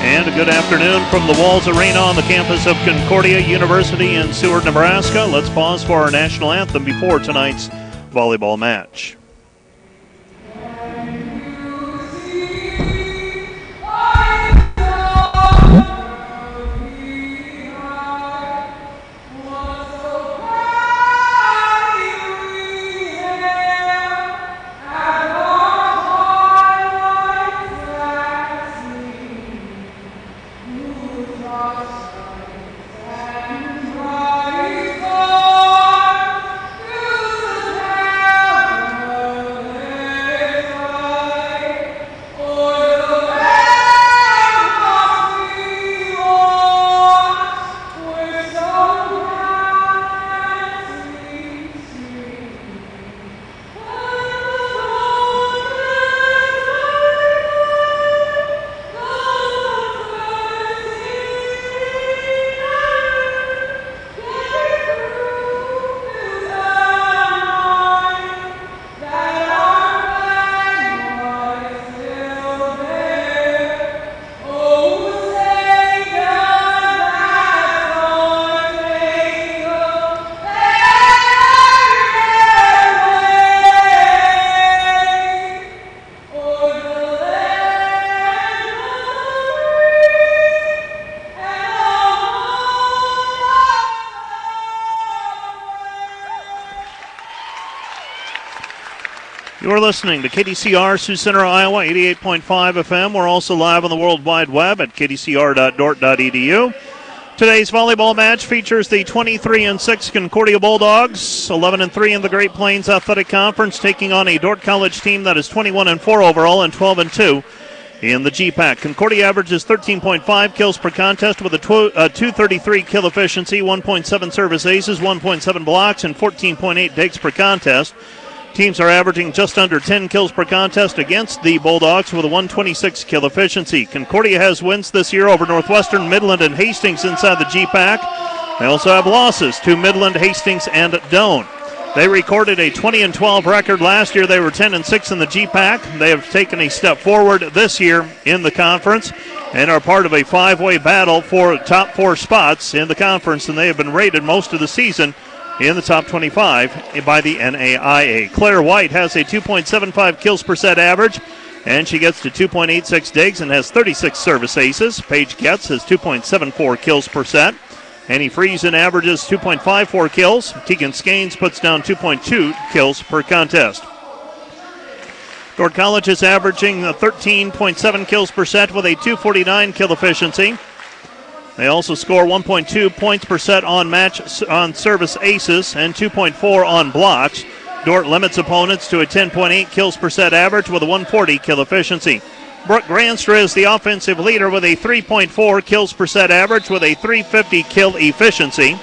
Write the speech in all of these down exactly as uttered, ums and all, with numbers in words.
And a good afternoon from the Walls Arena on the campus of Concordia University in Seward, Nebraska. Let's pause for our national anthem before tonight's volleyball match. You're listening to K D C R, Sioux Center, Iowa, eighty-eight point five F M. We're also live on the World Wide Web at k d c r dot dort dot e d u. Today's volleyball match features the twenty-three and six Concordia Bulldogs, eleven and three in the Great Plains Athletic Conference, taking on a Dordt College team that is twenty-one and four overall and twelve and two in the G PAC. Concordia averages thirteen point five kills per contest with a tw- uh, two thirty-three kill efficiency, one point seven service aces, one point seven blocks, and fourteen point eight digs per contest. Teams are averaging just under ten kills per contest against the Bulldogs with a one twenty-six kill efficiency. Concordia has wins this year over Northwestern, Midland, and Hastings inside the G PAC. They also have losses to Midland, Hastings, and Doane. They recorded a twenty and twelve record last year. They were ten and six in the G PAC. They have taken a step forward this year in the conference and are part of a five-way battle for top four spots in the conference, and they have been rated most of the season in the top twenty-five by the N A I A. Claire White has a two point seven five kills per set average, and she gets to two point eight six digs and has thirty-six service aces. Paige Getz has two point seven four kills per set. Annie Friesen averages two point five four kills. Tegan Skanes puts down two point two kills per contest. Dordt College is averaging thirteen point seven kills per set with a two forty-nine kill efficiency. They also score one point two points per set on match on service aces and two point four on blocks. Dordt limits opponents to a ten point eight kills per set average with a one forty kill efficiency. Brooke Granstra is the offensive leader with a three point four kills per set average with a three fifty kill efficiency.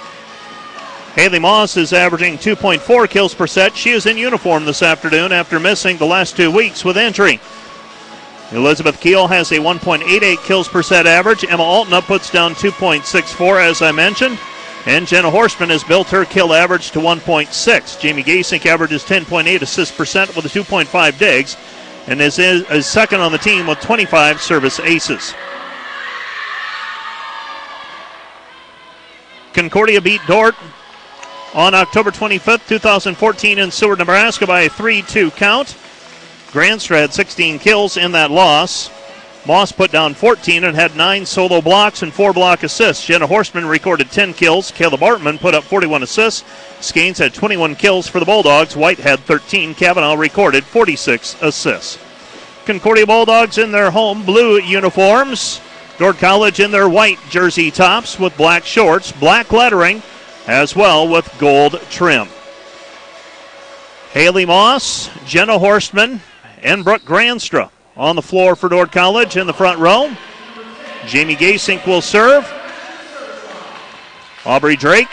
Haley Moss is averaging two point four kills per set. She is in uniform this afternoon after missing the last two weeks with injury. Elizabeth Keel has a one point eight eight kills per set average. Emma Altna puts down two point six four, as I mentioned. And Jenna Horstman has built her kill average to one point six. Jamie Gasink averages ten point eight assists per set with a two point five digs and is, is second on the team with twenty-five service aces. Concordia beat Dordt on October twenty-fifth, twenty fourteen in Seward, Nebraska by a three two count. Granstra had sixteen kills in that loss. Moss put down fourteen and had nine solo blocks and four block assists. Jenna Horstman recorded ten kills. Caleb Bartman put up forty-one assists. Skanes had twenty-one kills for the Bulldogs. White had thirteen. Cavanaugh recorded forty-six assists. Concordia Bulldogs in their home blue uniforms. Dordt College in their white jersey tops with black shorts, black lettering, as well with gold trim. Haley Moss, Jenna Horstman, and Brooke Granstra on the floor for Dordt College in the front row. Jamie Gasink will serve. Aubrey Drake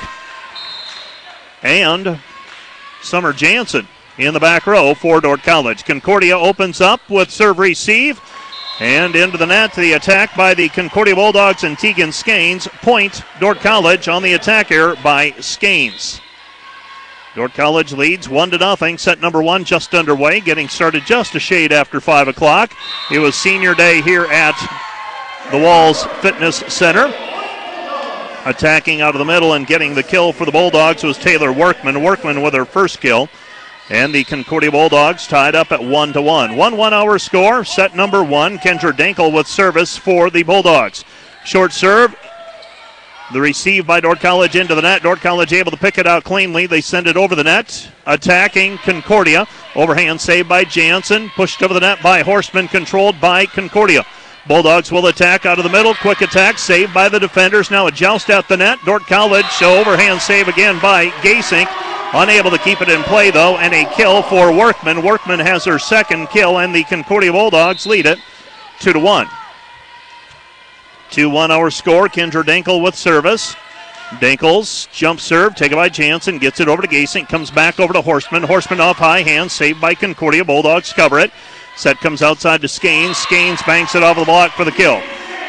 and Summer Jansen in the back row for Dordt College. Concordia opens up with serve receive and into the net to the attack by the Concordia Bulldogs and Tegan Skanes. Point Dordt College on the attack here by Skanes. Dordt College leads one to nothing. Set number one just underway, getting started just a shade after five o'clock. It was senior day here at the Walls Fitness Center. Attacking out of the middle and getting the kill for the Bulldogs was Taylor Workman. Workman with her first kill. And the Concordia Bulldogs tied up at one to one. one one hour score, set number one. Kendra Dinkel with service for the Bulldogs. Short serve. The receive by Dordt College into the net. Dordt College able to pick it out cleanly. They send it over the net. Attacking Concordia. Overhand save by Jansen. Pushed over the net by Horstman. Controlled by Concordia. Bulldogs will attack out of the middle. Quick attack. Saved by the defenders. Now a joust at the net. Dordt College. Overhand save again by Gasink. Unable to keep it in play, though. And a kill for Workman. Workman has her second kill, and the Concordia Bulldogs lead it two to one. two one hour score. Kendra Dinkel with service. Dinkel's jump serve taken by Jansen. Gets it over to Gasink. Comes back over to Horstman. Horstman off high hand. Saved by Concordia. Bulldogs cover it. Set comes outside to Skanes. Skanes banks it off the block for the kill.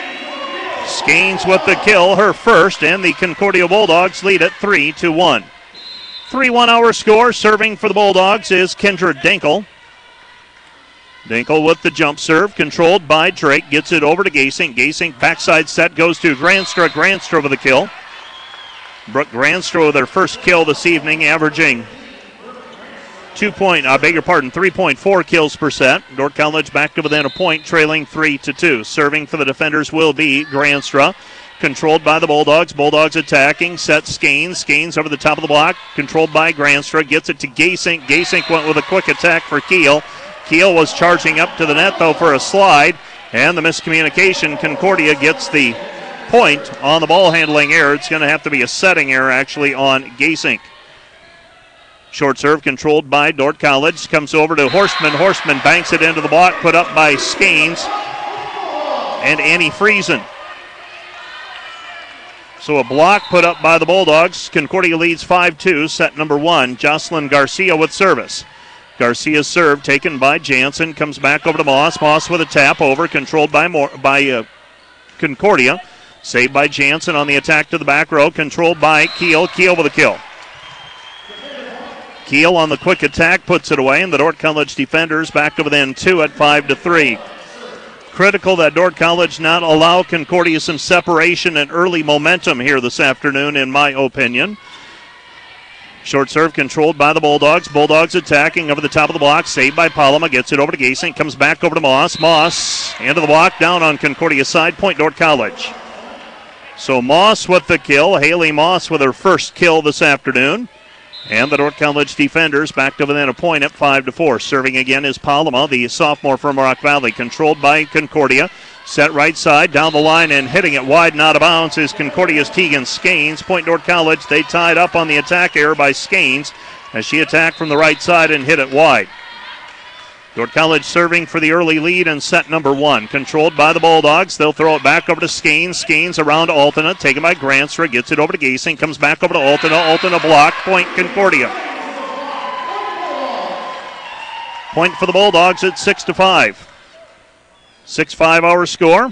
Skanes with the kill, her first, and the Concordia Bulldogs lead it three to one. three one hour score. Serving for the Bulldogs is Kendra Dinkel. Dinkel with the jump serve, controlled by Drake. Gets it over to Gasink. Gasink backside set goes to Granstra. Granstra with the kill. Brooke Granstra with her first kill this evening, averaging two point, I beg your pardon, three point four kills per set. Dordt College back to within a point, trailing three to two. Serving for the defenders will be Granstra. Controlled by the Bulldogs. Bulldogs attacking. Set Skanes. Skanes over the top of the block. Controlled by Granstra. Gets it to Gasink. Gasink went with a quick attack for Keel. Keel was charging up to the net, though, for a slide. And the miscommunication. Concordia gets the point on the ball handling error. It's going to have to be a setting error, actually, on Gasink. Short serve controlled by Dordt College. Comes over to Horstman. Horstman banks it into the block. Put up by Skanes and Annie Friesen. So a block put up by the Bulldogs. Concordia leads five two. Set number one. Jocelyn Garcia with service. Garcia's serve taken by Jansen. Comes back over to Moss. Moss with a tap over. Controlled by More, by uh, Concordia. Saved by Jansen on the attack to the back row. Controlled by Keel. Keel with a kill. Keel on the quick attack puts it away, and the Dordt College defenders back to within two at five to three. Critical that Dordt College not allow Concordia some separation and early momentum here this afternoon, in my opinion. Short serve controlled by the Bulldogs. Bulldogs attacking over the top of the block. Saved by Palama. Gets it over to Gasink. Comes back over to Moss. Moss into the block. Down on Concordia's side. Point Dordt College. So Moss with the kill. Haley Moss with her first kill this afternoon. And the Dordt College defenders back to within a point at five to four. Serving again is Palama, the sophomore from Rock Valley. Controlled by Concordia. Set right side, down the line, and hitting it wide and out of bounds is Concordia's Tegan Skanes. Point Dordt College, they tied up on the attack error by Skanes as she attacked from the right side and hit it wide. Dordt College serving for the early lead in set number one. Controlled by the Bulldogs. They'll throw it back over to Skanes. Skanes around Altena. Taken by Granstra. Gets it over to Gasink. Comes back over to Altena. Altena block. Point Concordia. Point for the Bulldogs at six to five. six five hour score.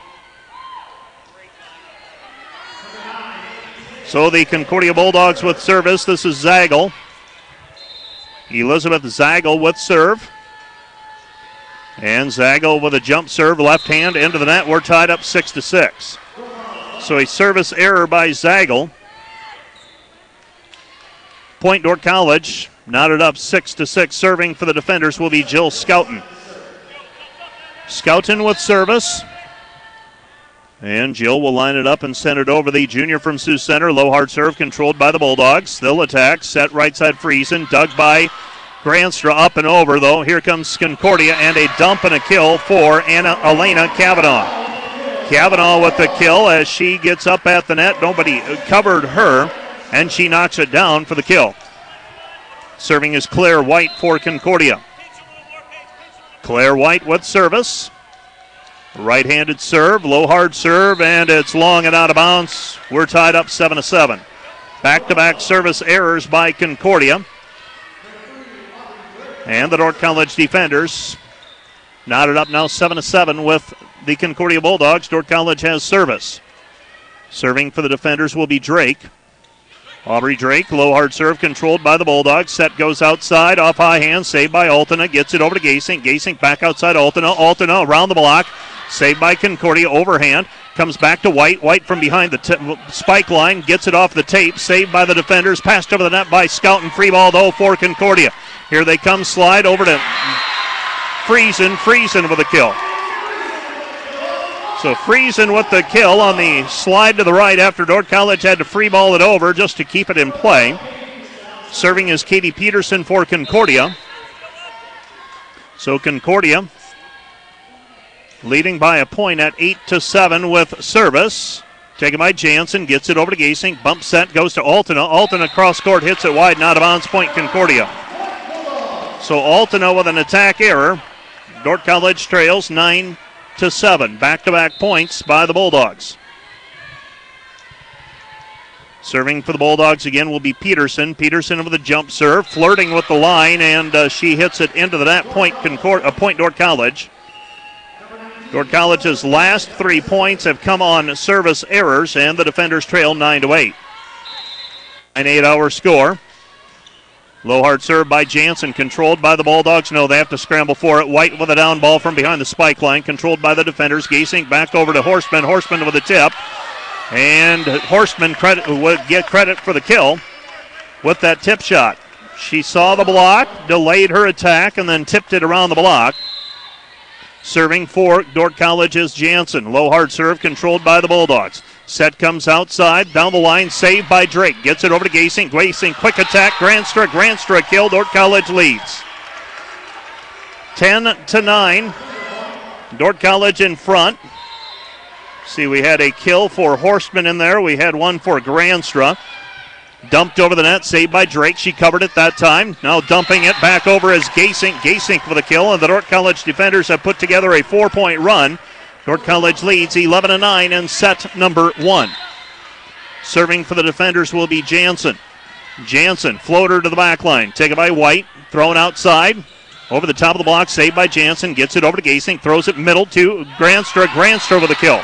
So the Concordia Bulldogs with service. This is Zagel. Elizabeth Zagel with serve. And Zagel with a jump serve, left hand into the net. We're tied up six to six. So a service error by Zagel. Point Dordt College knotted up six to six. Serving for the defenders will be Jill Scouten. Scouten with service. And Jill will line it up and send it over the junior from Sioux Center. Low hard serve controlled by the Bulldogs. They'll attack. Set right side Friesen. Dug by Granstra up and over, though. Here comes Concordia, and a dump and a kill for Anna Elena Kavanaugh. Kavanaugh with the kill as she gets up at the net. Nobody covered her, and she knocks it down for the kill. Serving is Claire White for Concordia. Claire White with service. Right-handed serve, low hard serve, and it's long and out of bounds. We're tied up seven to seven. Back-to-back service errors by Concordia. And the Dordt College defenders knotted up now seven to seven with the Concordia Bulldogs. Dordt College has service. Serving for the defenders will be Drake. Aubrey Drake, low hard serve controlled by the Bulldogs. Set goes outside, off high hand, saved by Altena. Gets it over to Gasink. Gasink back outside Altena. Altena around the block. Saved by Concordia, overhand. Comes back to White. White from behind the t- spike line. Gets it off the tape. Saved by the defenders. Passed over the net by Scout, and free ball, though, for Concordia. Here they come. Slide over to Friesen. Friesen with a kill. So Friesen with the kill on the slide to the right after Dordt College had to free ball it over just to keep it in play. Serving is Katie Peterson for Concordia. So Concordia leading by a point at eight to seven with service. Taken by Jansen, gets it over to Gasink. Bump set goes to Altena. Altena cross court, hits it wide, not a bounds, point Concordia. So Altena with an attack error. Dordt College trails nine to seven. Back-to-back points by the Bulldogs. Serving for the Bulldogs again will be Peterson. Peterson with a jump serve, flirting with the line, and uh, she hits it into the net. Point Concord, uh, point Dordt College. Dordt College's last three points have come on service errors, and the defenders trail nine to eight. An eight-hour score. Low hard serve by Jansen, controlled by the Bulldogs. No, they have to scramble for it. White with a down ball from behind the spike line, controlled by the defenders. Gasink back over to Horstman. Horstman with a tip. And Horstman credit, would get credit for the kill with that tip shot. She saw the block, delayed her attack, and then tipped it around the block. Serving for Dordt College is Jansen. Low hard serve, controlled by the Bulldogs. Set comes outside, down the line, saved by Drake. Gets it over to Gasink. Gasink, quick attack, Granstra. Granstra kill, Dordt College leads. ten to nine. Dordt College in front. See, we had a kill for Horstman in there. We had one for Granstra. Dumped over the net, saved by Drake. She covered it that time. Now dumping it back over as Gasink. Gasink for the kill, and the Dordt College defenders have put together a four-point run. Dordt College leads eleven to nine in set number one. Serving for the defenders will be Jansen. Jansen, floater to the back line. Taken by White, thrown outside. Over the top of the block, saved by Jansen. Gets it over to Gasink, throws it middle to Granstra. Granstra with a kill.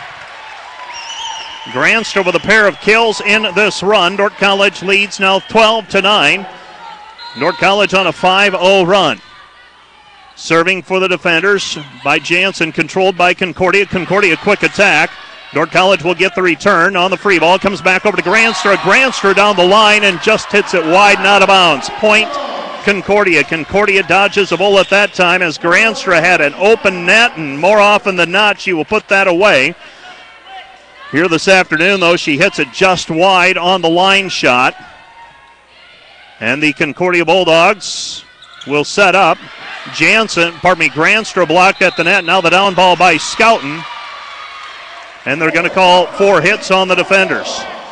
Granstra with a pair of kills in this run. Dordt College leads now twelve to nine. Dordt College on a five oh run. Serving for the defenders by Jansen, controlled by Concordia. Concordia quick attack. Dordt College will get the return on the free ball. Comes back over to Granstra. Granstra down the line and just hits it wide and out of bounds. Point Concordia. Concordia dodges a bullet that time as Granstra had an open net, and more often than not she will put that away. Here this afternoon, though, she hits it just wide on the line shot. And the Concordia Bulldogs will set up. Jansen, pardon me, Granstra blocked at the net. Now the down ball by Scouten. And they're going to call four hits on the defenders.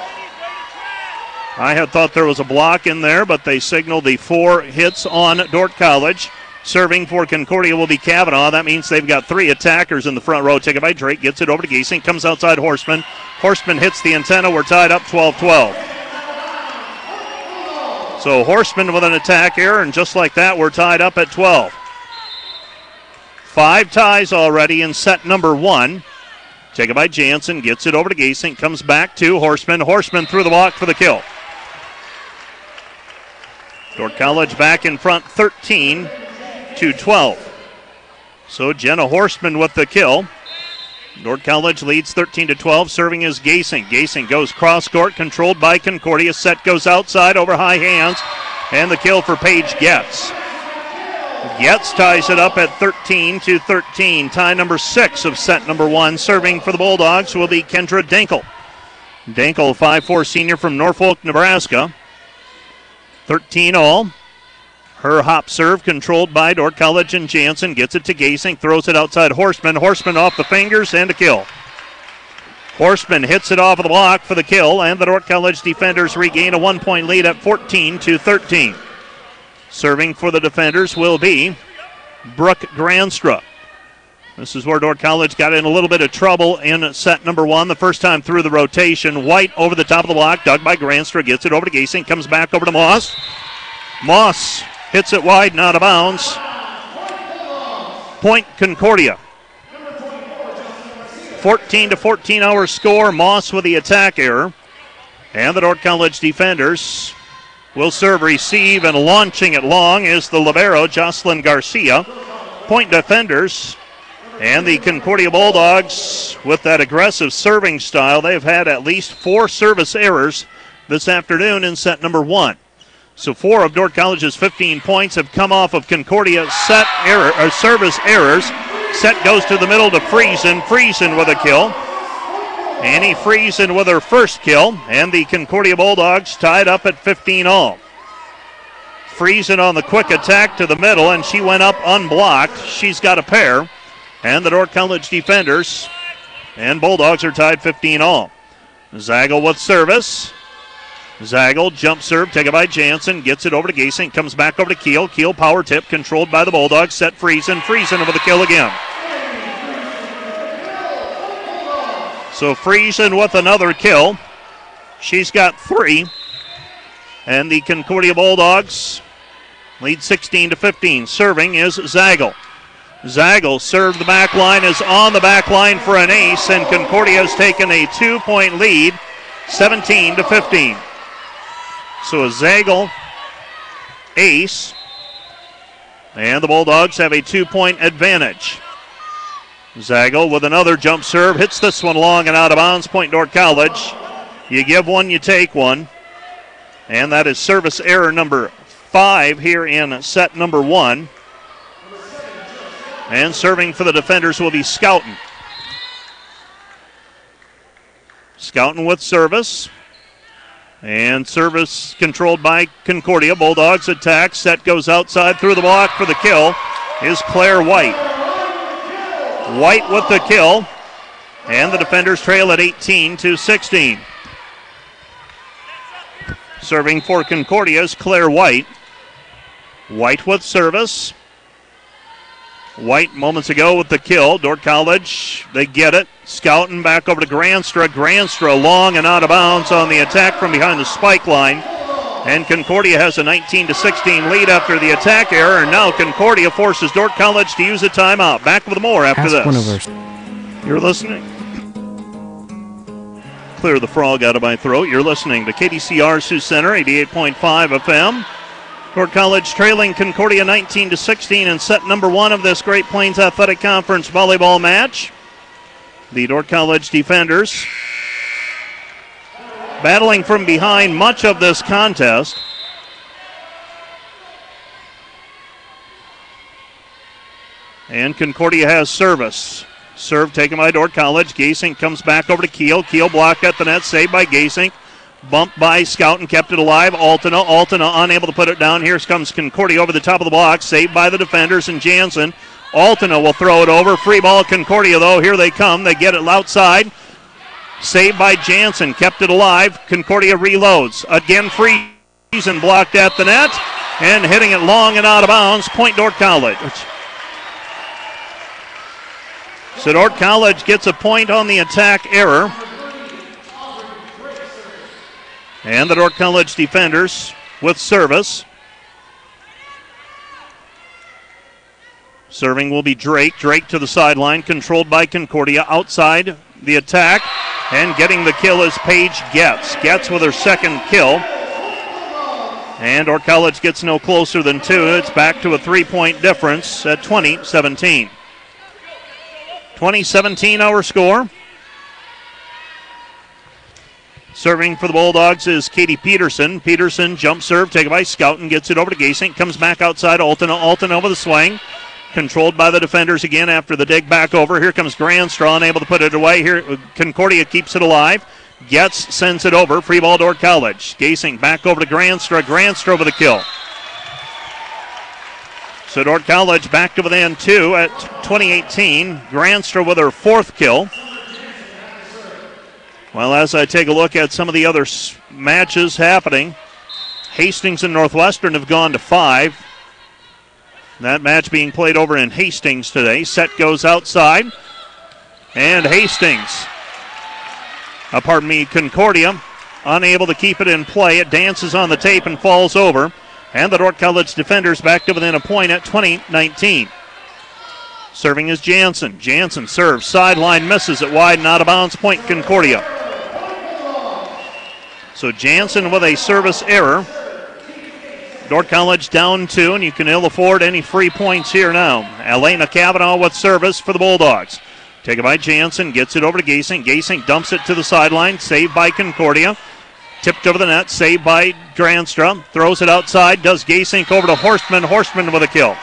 I had thought there was a block in there, but they signaled the four hits on Dordt College. Serving for Concordia will be Kavanaugh. That means they've got three attackers in the front row. Taken by Drake, gets it over to Gasink, comes outside Horstman. Horstman hits the antenna. We're tied up twelve twelve. So Horstman with an attack error, and just like that, we're tied up at twelve. Five ties already in set number one. Taken by Jansen, gets it over to Gasink, comes back to Horstman. Horstman through the block for the kill. Dordt College back in front thirteen to twelve. So Jenna Horstman with the kill. Dordt College leads thirteen to twelve. Serving is Gasink. Gasink goes cross court, controlled by Concordia. Set goes outside over high hands, and the kill for Paige Getz. Getz ties it up at thirteen to thirteen. Tie number six of set number one. Serving for the Bulldogs will be Kendra Dinkel. Dinkel, five four senior from Norfolk, Nebraska. thirteen all. Her hop serve controlled by Dordt College and Jansen. Gets it to Gasink, throws it outside Horstman. Horstman off the fingers and a kill. Horstman hits it off of the block for the kill, and the Dordt College defenders regain a one-point lead at fourteen to thirteen. Serving for the defenders will be Brooke Granstra. This is where Dordt College got in a little bit of trouble in set number one. The first time through the rotation. White over the top of the block, dug by Granstra. Gets it over to Gasink, comes back over to Moss. Moss hits it wide and out of bounds. Point Concordia. fourteen to fourteen hour score. Moss with the attack error. And the Dordt College defenders will serve, receive, and launching it long is the libero, Jocelyn Garcia. Point defenders And the Concordia Bulldogs, with that aggressive serving style, they've had at least four service errors this afternoon in set number one. So four of Dordt College's fifteen points have come off of Concordia set error or service errors. Set goes to the middle to Friesen. Friesen with a kill. Annie Friesen with her first kill. And the Concordia Bulldogs tied up at fifteen all. Friesen on the quick attack to the middle, and she went up unblocked. She's got a pair. And the Dordt College defenders and Bulldogs are tied fifteen all. Zagel with service. Zagel, jump serve, taken by Jansen, gets it over to Gasink, comes back over to Keel. Keel power tip, controlled by the Bulldogs, set Friesen. Friesen with the kill again. So Friesen with another kill. She's got three. And the Concordia Bulldogs lead sixteen to fifteen. Serving is Zagel. Zagel served the back line, is on the back line for an ace, and Concordia has taken a two-point lead, seventeen to fifteen. So a Zagel ace, and the Bulldogs have a two-point advantage. Zagel with another jump serve, hits this one long and out of bounds. Point Dordt College. You give one, you take one. And that is service error number five here in set number one. And serving for the defenders will be Scouten. Scouten with service. And service controlled by Concordia. Bulldogs attack. Set goes outside through the block for the kill is Claire White. White with the kill. And the defenders trail at eighteen to sixteen. Serving for Concordia is Claire White. White with service. White moments ago with the kill. Dordt College, they get it. Scouten back over to Granstra. Granstra long and out of bounds on the attack from behind the spike line. And Concordia has a nineteen to sixteen lead after the attack error. And now Concordia forces Dordt College to use a timeout. Back with more after Ask this. You're listening. Clear the frog out of my throat. You're listening to K D C R Sioux Center, eighty-eight point five F M. Dordt College trailing Concordia nineteen to sixteen in set number one of this Great Plains Athletic Conference volleyball match. The Dordt College defenders battling from behind much of this contest. And Concordia has service. Serve taken by Dordt College. Gasink comes back over to Keel. Keel blocked at the net, saved by Gasink. Bumped by Scouten, kept it alive. Altena, Altena unable to put it down. Here comes Concordia over the top of the block, saved by the defenders and Jansen. Altena will throw it over. Free ball Concordia though. Here they come. They get it outside. Saved by Jansen, kept it alive. Concordia reloads. Again Friesen blocked at the net and hitting it long and out of bounds. Point Dordt College. So Dordt College gets a point on the attack error. And the Dordt College defenders with service. Serving will be Drake. Drake to the sideline, controlled by Concordia. Outside the attack, and getting the kill is Paige Getz. Getz with her second kill. And Dordt College gets no closer than two. It's back to a three-point difference at twenty seventeen. twenty seventeen our score. Serving for the Bulldogs is Katie Peterson. Peterson jump serve taken by Scouten, gets it over to Gasink, comes back outside Altena. Altena with a swing. Controlled by the defenders again after the dig back over. Here comes Grandstraw, unable to put it away. Here Concordia keeps it alive. Getz sends it over. Free ball Dordt College. Gasink back over to Granstra. Granstra with a kill. So Dordt College back to within two at twenty eighteen. Granstra with her fourth kill. Well, as I take a look at some of the other s- matches happening, Hastings and Northwestern have gone to five. That match being played over in Hastings today. Set goes outside. And Hastings, uh, pardon me, Concordia, unable to keep it in play. It dances on the tape and falls over. And the Dordt College defenders back to within a point at twenty nineteen. Serving is Jansen. Jansen serves. Sideline misses it wide and out of bounds. Point Concordia. So Jansen with a service error. Dordt College down two, and you can ill afford any free points here now. Elena Cavanaugh with service for the Bulldogs. Taken by Jansen, gets it over to Gasink. Gasink dumps it to the sideline, saved by Concordia. Tipped over the net, saved by Granstra. Throws it outside, does Gasink over to Horstman. Horstman with a kill.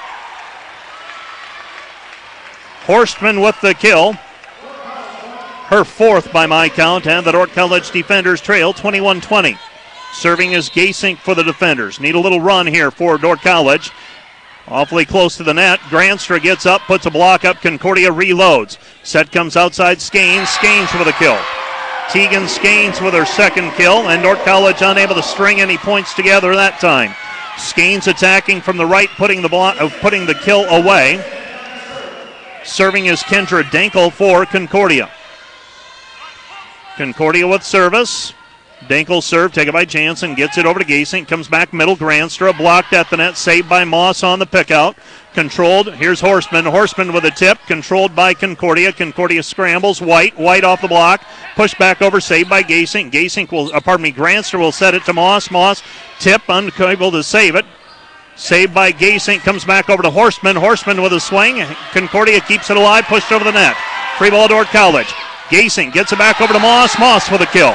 Horstman with the kill. Her fourth by my count, and the Dordt College defenders trail twenty-one twenty. Serving is Gasink for the defenders. Need a little run here for Dordt College. Awfully close to the net. Granstra gets up, puts a block up. Concordia reloads. Set comes outside. Skanes. Skanes with a kill. Tegan Skanes with her second kill, and Dordt College unable to string any points together that time. Skanes attacking from the right, putting the block, uh, putting the kill away. Serving is Kendra Dankel for Concordia. Concordia with service. Dankel serve, taken by Jansen, gets it over to Gasink, comes back middle, Granstra, blocked at the net, saved by Moss on the pickout. Controlled, here's Horstman, Horstman with a tip, controlled by Concordia. Concordia scrambles, White, White off the block, pushed back over, saved by Gasink. Gasink will, uh, pardon me, Granstra will set it to Moss. Moss, tip, unable to save it. Saved by Gasink, comes back over to Horstman. Horstman with a swing, Concordia keeps it alive, pushed over the net. Free ball, Dordt College. Gasink gets it back over to Moss. Moss with a kill.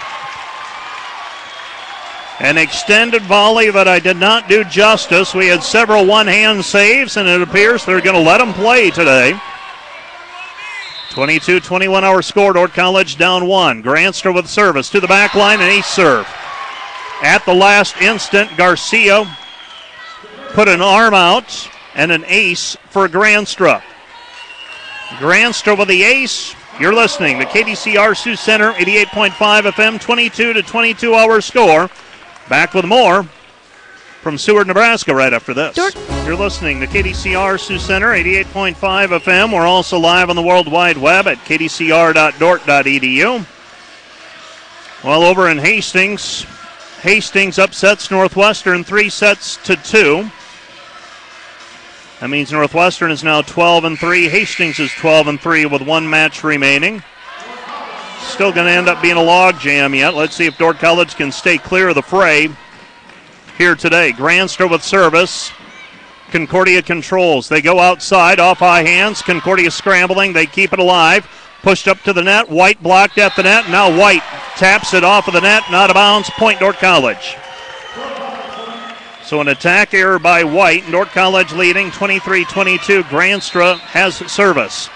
An extended volley that I did not do justice. We had several one-hand saves, and it appears they're going to let them play today. twenty-two twenty-one our score. Dordt College down one. Granstra with service to the back line, and ace serve. At the last instant, Garcia put an arm out and an ace for Granstra. Granstra with the ace. You're listening to K D C R Sioux Center, eighty-eight point five F M, twenty-two to twenty-two our score. Back with more from Seward, Nebraska right after this. Dork. You're listening to K D C R Sioux Center, eighty-eight point five F M. We're also live on the World Wide Web at k d c r dot dort dot e d u. Well, over in Hastings, Hastings upsets Northwestern three sets to two. That means Northwestern is now twelve and three. Hastings is twelve and three with one match remaining. Still going to end up being a log jam yet. Let's see if Dordt College can stay clear of the fray here today. Granstra with service. Concordia controls. They go outside, off high hands. Concordia scrambling. They keep it alive. Pushed up to the net. White blocked at the net. Now White taps it off of the net. Not a bounce. Point Dordt College. So an attack error by White. Dordt College leading twenty-three twenty-two. Granstra has service.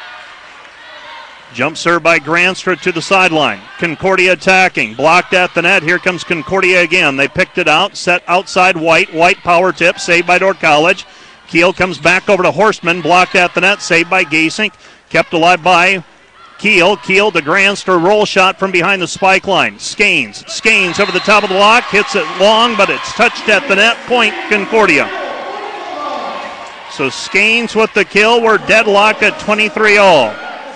Jump serve by Granstra to the sideline. Concordia attacking. Blocked at the net. Here comes Concordia again. They picked it out. Set outside White. White power tip. Saved by Dordt College. Keel comes back over to Horstman. Blocked at the net. Saved by Gasink. Kept alive by Keel. Keel to Granstra. Roll shot from behind the spike line. Skanes. Skanes over the top of the block. Hits it long, but it's touched at the net. Point Concordia. So Skanes with the kill. We're deadlocked at twenty-three all.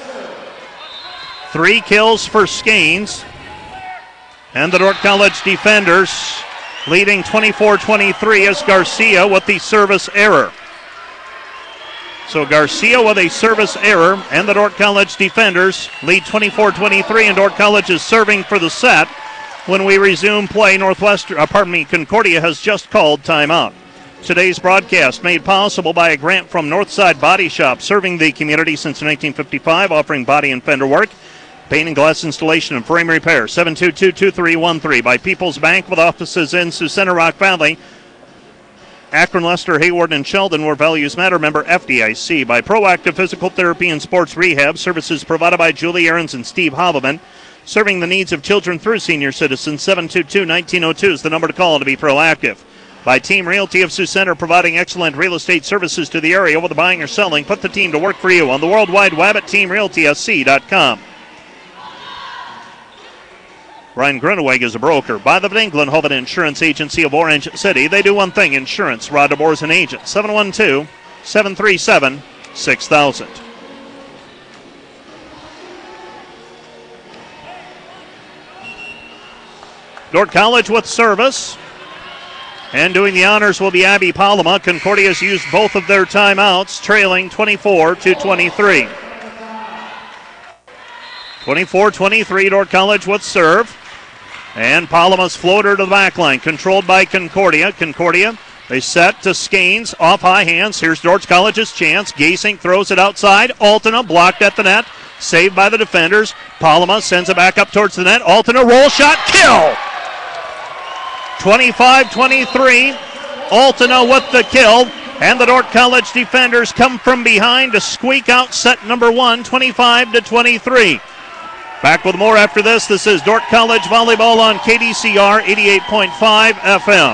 Three kills for Skanes. And the Dordt College defenders leading twenty-four twenty-three as Garcia with the service error. So Garcia with a service error, and the Dordt College defenders lead twenty-four twenty-three, and Dordt College is serving for the set. When we resume play, Northwestern, uh, pardon me, Concordia has just called timeout. Today's broadcast made possible by a grant from Northside Body Shop, serving the community since nineteen fifty-five, offering body and fender work, paint and glass installation, and frame repair. seven two two, two three one three. By People's Bank with offices in Sioux Center, Rock Valley, Akron, Lester, Hayward, and Sheldon, where values matter. Member F D I C. By Proactive Physical Therapy and Sports Rehab, services provided by Julie Ahrens and Steve Havelman, serving the needs of children through senior citizens. Seven two two, one nine zero two is the number to call to be proactive. By Team Realty of Sioux Center, providing excellent real estate services to the area, whether buying or selling. Put the team to work for you on the World Wide Web at team realty s c dot com. Ryan Gruneweg is a broker. By the Van England Hovind Insurance Agency of Orange City. They do one thing, insurance. Rod DeBoer is an agent. seven one two, seven three seven, six thousand. Dordt College with service. And doing the honors will be Abby Palama. Concordia's used both of their timeouts, trailing twenty-four to twenty-three. twenty-four twenty-three, Dordt College with serve. And Palama's floater to the back line, controlled by Concordia. Concordia, they set to Skanes, off high hands. Here's Dordt College's chance. Gasink throws it outside. Altena blocked at the net, saved by the defenders. Palama sends it back up towards the net. Altena roll shot, kill! twenty-five twenty-three, Altena with the kill. And the Dordt College defenders come from behind to squeak out set number one, twenty-five to twenty-three. Back with more after this. This is Dordt College Volleyball on K D C R eighty-eight point five F M.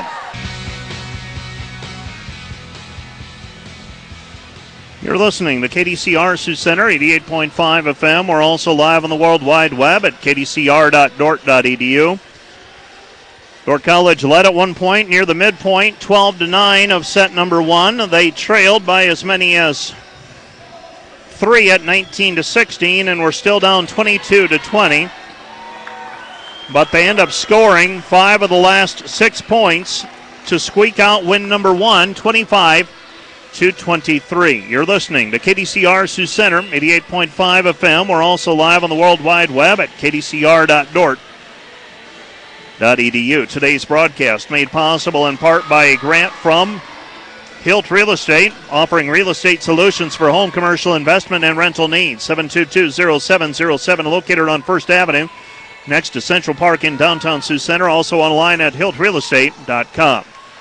You're listening to K D C R Sioux Center, eighty-eight point five F M. We're also live on the World Wide Web at k d c r dot dort dot e d u. Dordt College led at one point near the midpoint, twelve to nine of set number one. They trailed by as many as three at nineteen to sixteen, and we're still down twenty-two to twenty. But they end up scoring five of the last six points to squeak out win number one, twenty-five to twenty-three. You're listening to K D C R Sioux Center, eighty-eight point five F M. We're also live on the World Wide Web at k d c r dot dort dot e d u. Today's broadcast made possible in part by a grant from Hilt Real Estate, offering real estate solutions for home commercial investment and rental needs. seven two two, zero seven zero seven, located on First Avenue, next to Central Park in downtown Sioux Center. Also online at hilt real estate dot com.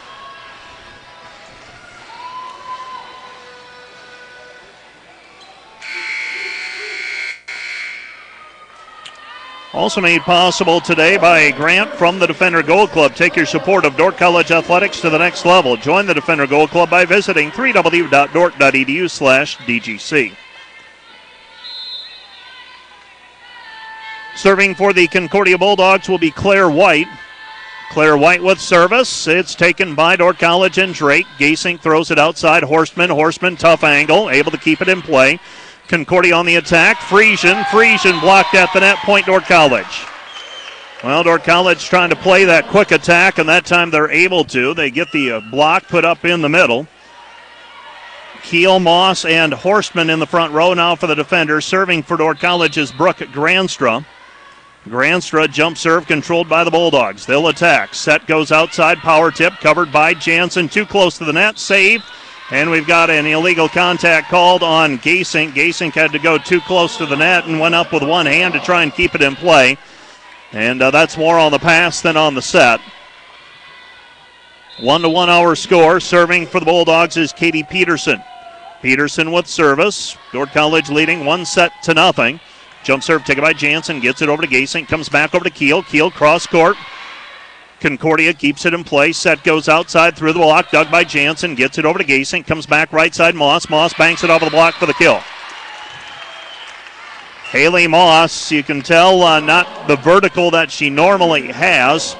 Also made possible today by a grant from the Defender Gold Club. Take your support of Dordt College athletics to the next level. Join the Defender Gold Club by visiting w w w dot dort dot e d u slash d g c. Serving for the Concordia Bulldogs will be Claire White. Claire White with service. It's taken by Dordt College and Drake. Gasink throws it outside. Horstman. Horstman, tough angle, able to keep it in play. Concordia on the attack. Friesian. Friesian blocked at the net. Point Dordt College. Well, Dordt College trying to play that quick attack, and that time they're able to. They get the uh, block put up in the middle. Keel, Moss, and Horstman in the front row now for the defenders. Serving for Dordt College is Brooke Granstra. Granstra jump serve controlled by the Bulldogs. They'll attack. Set goes outside. Power tip covered by Jansen. Too close to the net. Save. And we've got an illegal contact called on Gasink. Gasink had to go too close to the net and went up with one hand to try and keep it in play. And uh, that's more on the pass than on the set. One to one our score. Serving for the Bulldogs is Katie Peterson. Peterson with service. Dordt College leading one set to nothing. Jump serve taken by Jansen. Gets it over to Gasink. Comes back over to Keel. Keel cross court. Concordia keeps it in play. Set goes outside through the block. Dug by Jansen. Gets it over to Gasink. Comes back right side. Moss. Moss banks it off of the block for the kill. Haley Moss, you can tell uh, not the vertical that she normally has.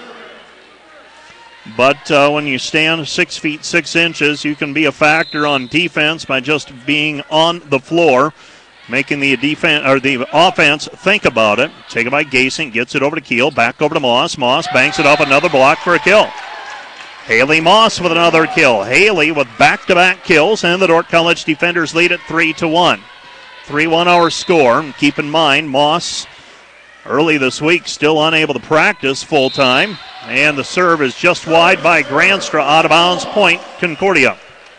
But uh, when you stand six feet six inches, you can be a factor on defense by just being on the floor, making the defense or the offense think about it. Taken by Gasink, gets it over to Keel, back over to Moss. Moss banks it off another block for a kill. Haley Moss with another kill. Haley with back-to-back kills, and the Dordt College defenders lead at three to one. three one our score. Keep in mind, Moss early this week still unable to practice full-time, and the serve is just wide by Granstra, out of bounds, point Concordia.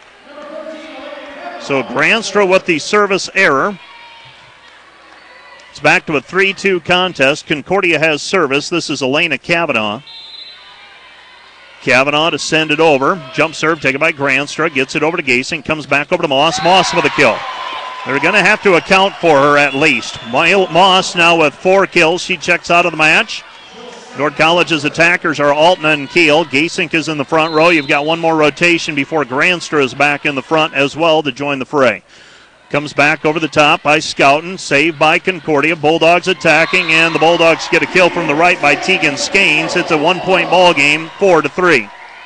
So Granstra with the service error. It's back to a three two contest. Concordia has service. This is Elena Kavanaugh. Kavanaugh to send it over. Jump serve taken by Granstra. Gets it over to Gasink. Comes back over to Moss. Moss with a kill. They're going to have to account for her at least. Moss now with four kills. She checks out of the match. Dordt College's attackers are Altena and Keel. Gasink is in the front row. You've got one more rotation before Granstra is back in the front as well to join the fray. Comes back over the top by Scouten. Saved by Concordia. Bulldogs attacking, and the Bulldogs get a kill from the right by Tegan Skanes. It's a one-point ball game, four to three.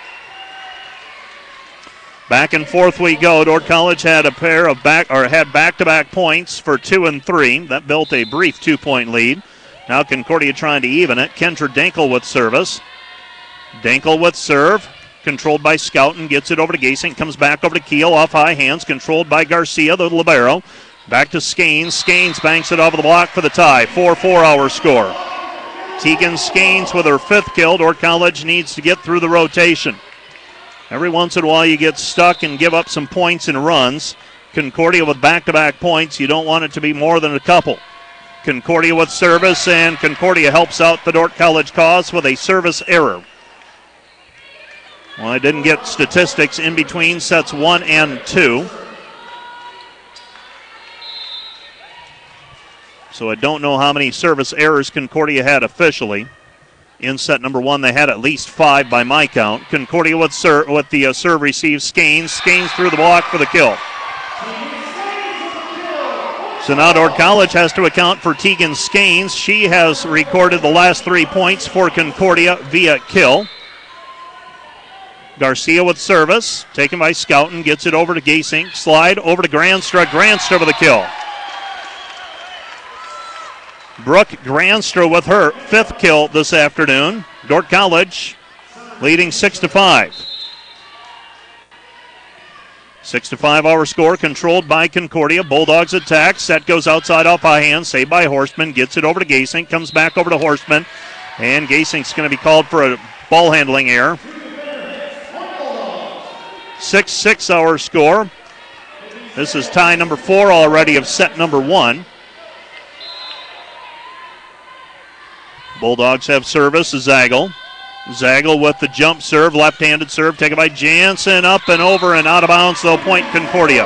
Back and forth we go. Dordt College had a pair of back or had back-to-back points for two and three. That built a brief two-point lead. Now Concordia trying to even it. Kendra Dankel with service. Dankel with serve. Controlled by Scouten. Gets it over to Gasink. Comes back over to Keel. Off high hands. Controlled by Garcia, the libero. Back to Skanes. Skanes banks it over the block for the tie. four four our score. Tegan Skanes with her fifth kill. Dordt College needs to get through the rotation. Every once in a while you get stuck and give up some points and runs. Concordia with back-to-back points. You don't want it to be more than a couple. Concordia with service, and Concordia helps out the Dordt College cause with a service error. Well, I didn't get statistics in between sets one and two. So I don't know how many service errors Concordia had officially. In set number one, they had at least five by my count. Concordia with, ser- with the uh, serve receives Skanes. Skanes through the block for the kill. So now Dordt College has to account for Tegan Skanes. She has recorded the last three points for Concordia via kill. Garcia with service, taken by Scouten, gets it over to Gasink. Slide over to Granstra. Granstra with a kill. Brooke Granstra with her fifth kill this afternoon. Dordt College leading six to five. Six to five our score, controlled by Concordia. Bulldogs attack. Set goes outside off high hand. Saved by Horstman. Gets it over to Gasink. Comes back over to Horstman. And Gasink's going to be called for a ball handling error. six six our score. This is tie number four already of set number one. Bulldogs have service. Zagel. Zagel with the jump serve, left-handed serve, taken by Jansen, up and over and out of bounds, though, point Concordia.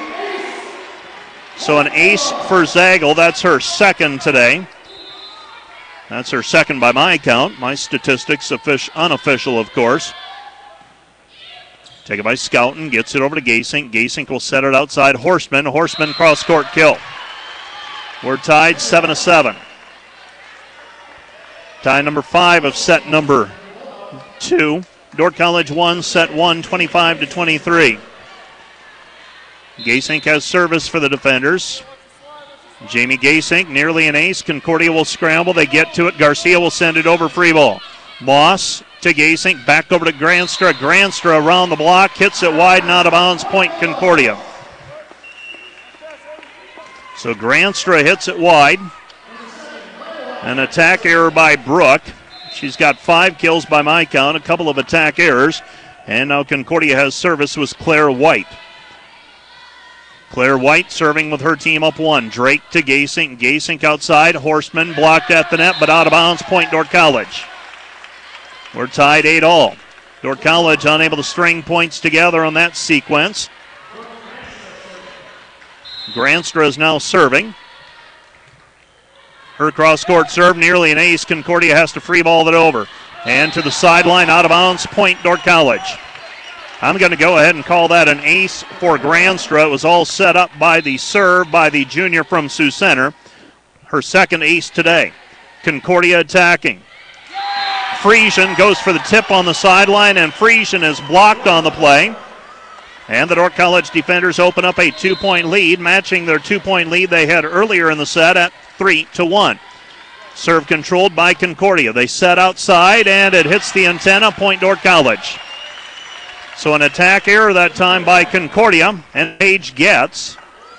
So an ace for Zagel. That's her second today. That's her second by my count. My statistics, official, unofficial, of course. Taken by Scouten, gets it over to Gasink. Gasink will set it outside Horstman. Horstman cross-court kill. We're tied seven to seven. Tie number five of set number two. Dordt College won set one, twenty-five to twenty-three. Gasink has service for the defenders. Jamie Gasink, nearly an ace. Concordia will scramble. They get to it. Garcia will send it over free ball. Moss to Gasink, back over to Granstra. Granstra around the block, hits it wide and out of bounds, point Concordia. So Granstra hits it wide. An attack error by Brooke. She's got five kills by my count, a couple of attack errors. And now Concordia has service with Claire White. Claire White serving with her team up one. Drake to Gasink. Gasink outside. Horstman blocked at the net, but out of bounds. Point Dordt College. We're tied eight all. Dordt College unable to string points together on that sequence. Granstra is now serving. Her cross-court serve, nearly an ace. Concordia has to free ball it over. And to the sideline, out of bounds, point Dordt College. I'm going to go ahead and call that an ace for Granstra. It was all set up by the serve by the junior from Sioux Center. Her second ace today. Concordia attacking. Friesian goes for the tip on the sideline, and Friesian is blocked on the play. And the Dordt College defenders open up a two-point lead, matching their two-point lead they had earlier in the set at three to one. Serve controlled by Concordia. They set outside, and it hits the antenna, point Dordt College. So an attack error that time by Concordia, and Paige gets.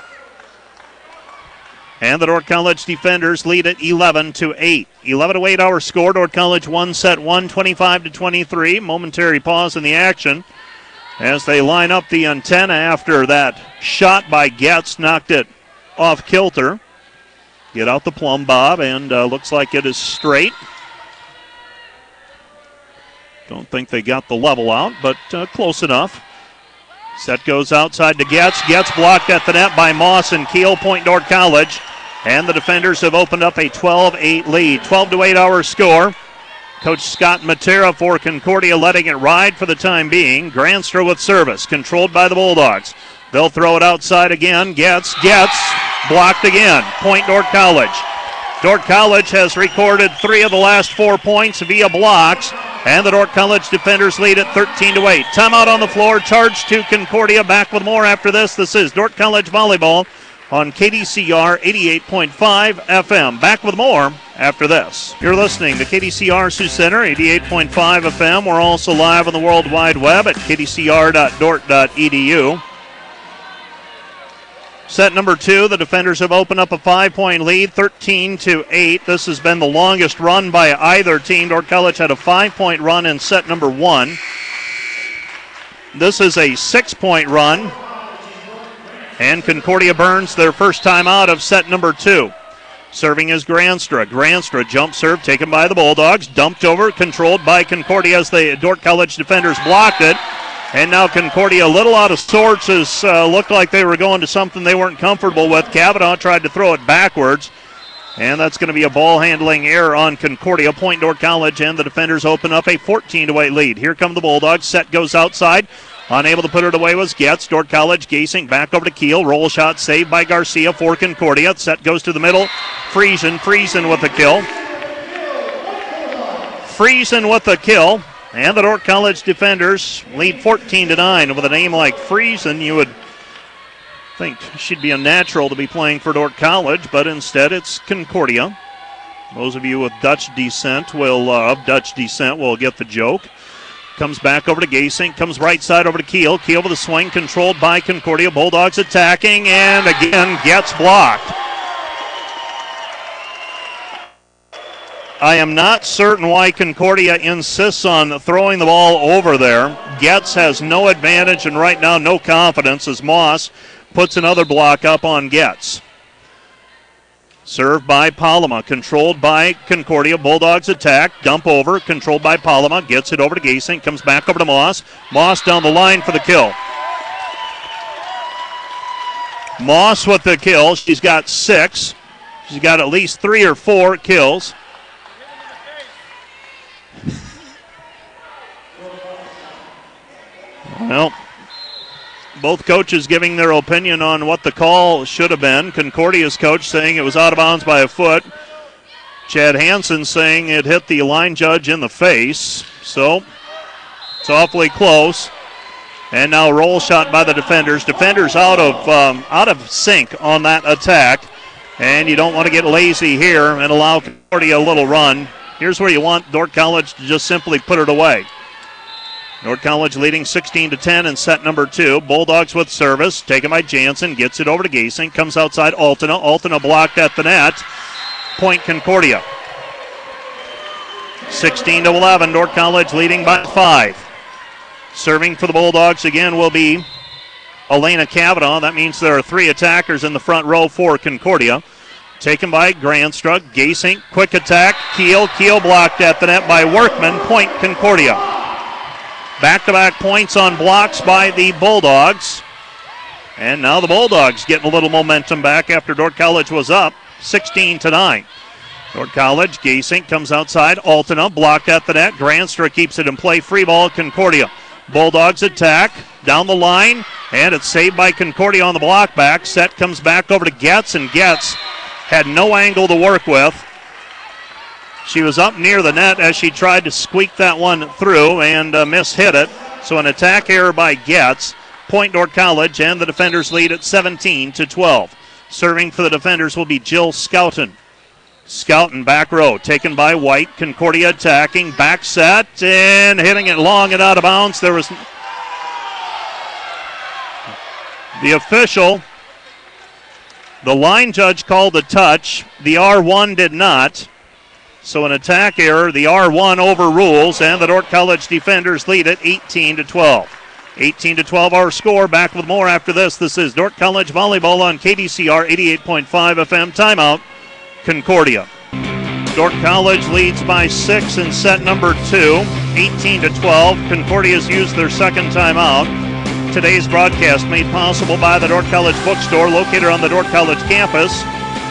And the Dordt College defenders lead at eleven to eight. eleven to eight our score. Dordt College won set one, twenty-five to twenty-three. Momentary pause in the action as they line up the antenna after that shot by Getz knocked it off kilter. Get out the plumb bob, and uh, looks like it is straight. Don't think they got the level out, but uh, close enough. Set goes outside to Getz. Getz blocked at the net by Moss and Keel, point Dordt College. And the defenders have opened up a twelve eight lead. twelve to eight our score. Coach Scott Matera for Concordia letting it ride for the time being. Granstra with service, controlled by the Bulldogs. They'll throw it outside again. Getz, Getz, blocked again. Point Dordt College. Dordt College has recorded three of the last four points via blocks, and the Dordt College defenders lead at thirteen to eight. Timeout on the floor, charge to Concordia. Back with more after this. This is Dordt College Volleyball on K D C R eighty-eight point five F M. Back with more after this. You're listening to K D C R Sioux Center, eighty-eight point five F M. We're also live on the World Wide Web at k d c r dot dort dot e d u. Set number two, the defenders have opened up a five-point lead, thirteen to eight. This has been the longest run by either team. Dordt College had a five-point run in set number one. This is a six-point run. And Concordia burns their first time out of set number two. Serving is Granstra. Granstra jump serve taken by the Bulldogs. Dumped over, controlled by Concordia as the Dordt College defenders blocked it. And now Concordia a little out of sorts as uh, looked like they were going to something they weren't comfortable with. Kavanaugh tried to throw it backwards. And that's going to be a ball handling error on Concordia. Point Dordt College, and the defenders open up a fourteen to eight lead. Here come the Bulldogs. Set goes outside. Unable to put it away was Getz. Dordt College Gasing back over to Keel. Roll shot saved by Garcia for Concordia. Set goes to the middle. Friesen. Friesen with the kill. Friesen with the kill. And the Dordt College defenders lead fourteen to nine. With a name like Friesen, you would think she'd be a natural to be playing for Dordt College, but instead it's Concordia. Those of you with Dutch descent will, uh, of Dutch descent will get the joke. Comes back over to Gasing, comes right side over to Keel. Keel with a swing, controlled by Concordia. Bulldogs attacking, and again gets blocked. I am not certain why Concordia insists on throwing the ball over there. Getz has no advantage and right now no confidence as Moss puts another block up on Getz. Served by Palama, controlled by Concordia. Bulldogs attack, dump over, controlled by Palama. Gets it over to Gasing, comes back over to Moss. Moss down the line for the kill. Moss with the kill. She's got six. She's got at least three or four kills. Well, both coaches giving their opinion on what the call should have been. Concordia's coach saying it was out of bounds by a foot. Chad Hansen saying it hit the line judge in the face. So it's awfully close. And now roll shot by the defenders. Defenders out of um, out of sync on that attack. And you don't want to get lazy here and allow Concordia a little run. Here's where you want Dordt College to just simply put it away. Dordt College leading sixteen to ten in set number two. Bulldogs with service, taken by Jansen, gets it over to Gasing, comes outside Altena. Altena blocked at the net. Point Concordia. sixteen to eleven, Dordt College leading by five. Serving for the Bulldogs again will be Elena Kavanaugh. That means there are three attackers in the front row for Concordia. Taken by Grandstruck. Gasing, quick attack. Keel. Keel blocked at the net by Workman. Point Concordia. Back-to-back points on blocks by the Bulldogs. And now the Bulldogs getting a little momentum back after Dordt College was up sixteen to nine. Dordt College, Gasing comes outside. Altena blocked at the net. Granstra keeps it in play. Free ball, Concordia. Bulldogs attack down the line, and it's saved by Concordia on the block back. Set comes back over to Getz, and Getz had no angle to work with. She was up near the net as she tried to squeak that one through and uh, mishit it. So an attack error by Getz. Point Dordt College, and the defenders lead at seventeen to twelve. Serving for the defenders will be Jill Scouten. Scouten back row, taken by White. Concordia attacking, back set, and hitting it long and out of bounds. There was the official. The line judge called a touch. The R one did not. So an attack error. The R one overrules, and the Dordt College defenders lead it eighteen to twelve. eighteen to twelve our score. Back with more after this. This is Dordt College Volleyball on K D C R eighty-eight point five F M. Timeout, Concordia. Dordt College leads by six in set number two, eighteen to twelve. Concordia's used their second timeout. Today's broadcast made possible by the Dordt College Bookstore, located on the Dordt College campus.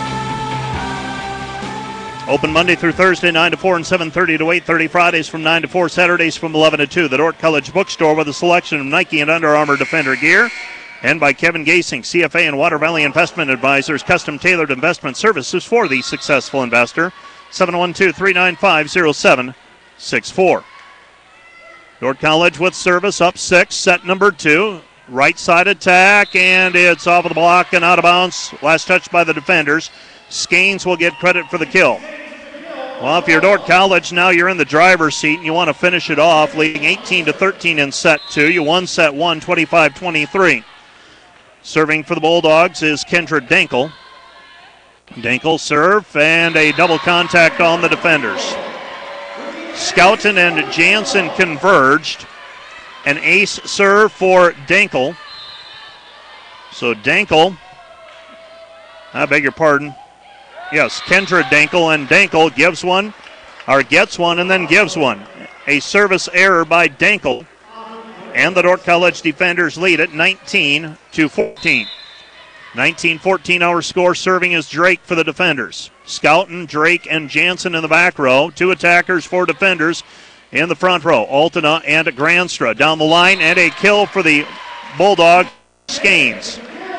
Open Monday through Thursday, nine to four and seven thirty to eight thirty. Fridays from nine to four. Saturdays from eleven to two. The Dordt College Bookstore with a selection of Nike and Under Armour Defender gear. And by Kevin Gasing, C F A and Water Valley Investment Advisors, custom-tailored investment services for the successful investor. seven one two, three nine five, zero seven six four. Dordt College with service up six, set number two. Right side attack, and it's off of the block and out of bounds. Last touch by the defenders. Skanes will get credit for the kill. Well, if you're Dordt College, now you're in the driver's seat and you want to finish it off, leading eighteen to thirteen in set two. You won set one, twenty-five twenty-three. Serving for the Bulldogs is Kendra Dankel. Dankel serve and a double contact on the defenders. Scouten and Jansen converged. An ace serve for Dankel. So Dankel, I beg your pardon. Yes, Kendra Dankel, and Dankel gives one, or gets one and then gives one. A service error by Dankel. And the Dordt College defenders lead at nineteen to fourteen. nineteen fourteen our score. Serving is Drake for the defenders. Scouten, Drake, and Jansen in the back row. Two attackers, four defenders in the front row. Altena and Granstra down the line, and a kill for the Bulldog Skanes.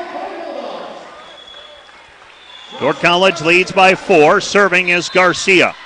Dordt College leads by four. Serving is Garcia.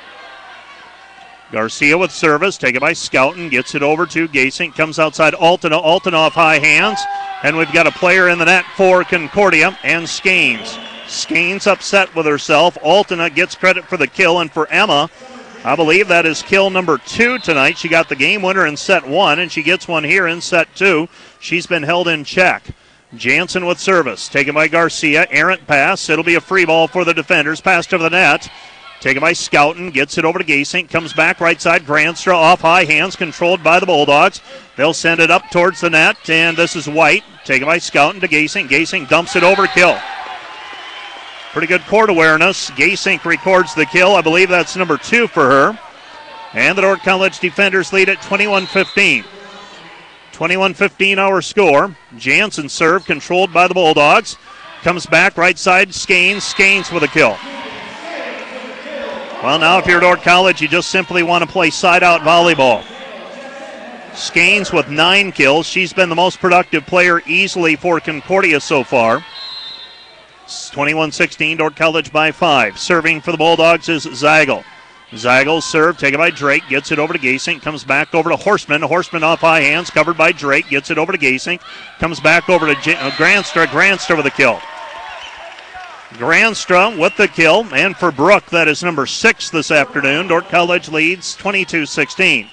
Garcia with service, taken by Scouten, gets it over to Gasink, comes outside Altena, Altena off high hands, and we've got a player in the net for Concordia and Skanes. Skanes upset with herself. Altena gets credit for the kill, and for Emma, I believe that is kill number two tonight. She got the game winner in set one, and she gets one here in set two. She's been held in check. Jansen with service, taken by Garcia, errant pass. It'll be a free ball for the defenders, passed over the net. Taken by Scouten, gets it over to Gasink, comes back right side. Granstra off high hands, controlled by the Bulldogs. They'll send it up towards the net, and this is White, taken by Scouten to Gasink. Gasink dumps it over, kill. Pretty good court awareness. Gasink records the kill. I believe that's number two for her. And the Dordt College defenders lead at twenty-one fifteen. twenty-one fifteen our score. Jansen serve, controlled by the Bulldogs. Comes back right side, Skanes. Skanes with a kill. Well, now if you're Dordt College, you just simply want to play side-out volleyball. Skanes with nine kills. She's been the most productive player easily for Concordia so far. twenty-one sixteen, Dordt College by five. Serving for the Bulldogs is Zagel. Zagel's serve, taken by Drake, gets it over to Gasink, comes back over to Horseman. Horseman off high hands, covered by Drake, gets it over to Gasink, comes back over to J- uh, Granstra. Granstra with a kill. Granstra with the kill, and for Brooke, that is number six this afternoon. Dordt College leads twenty-two sixteen.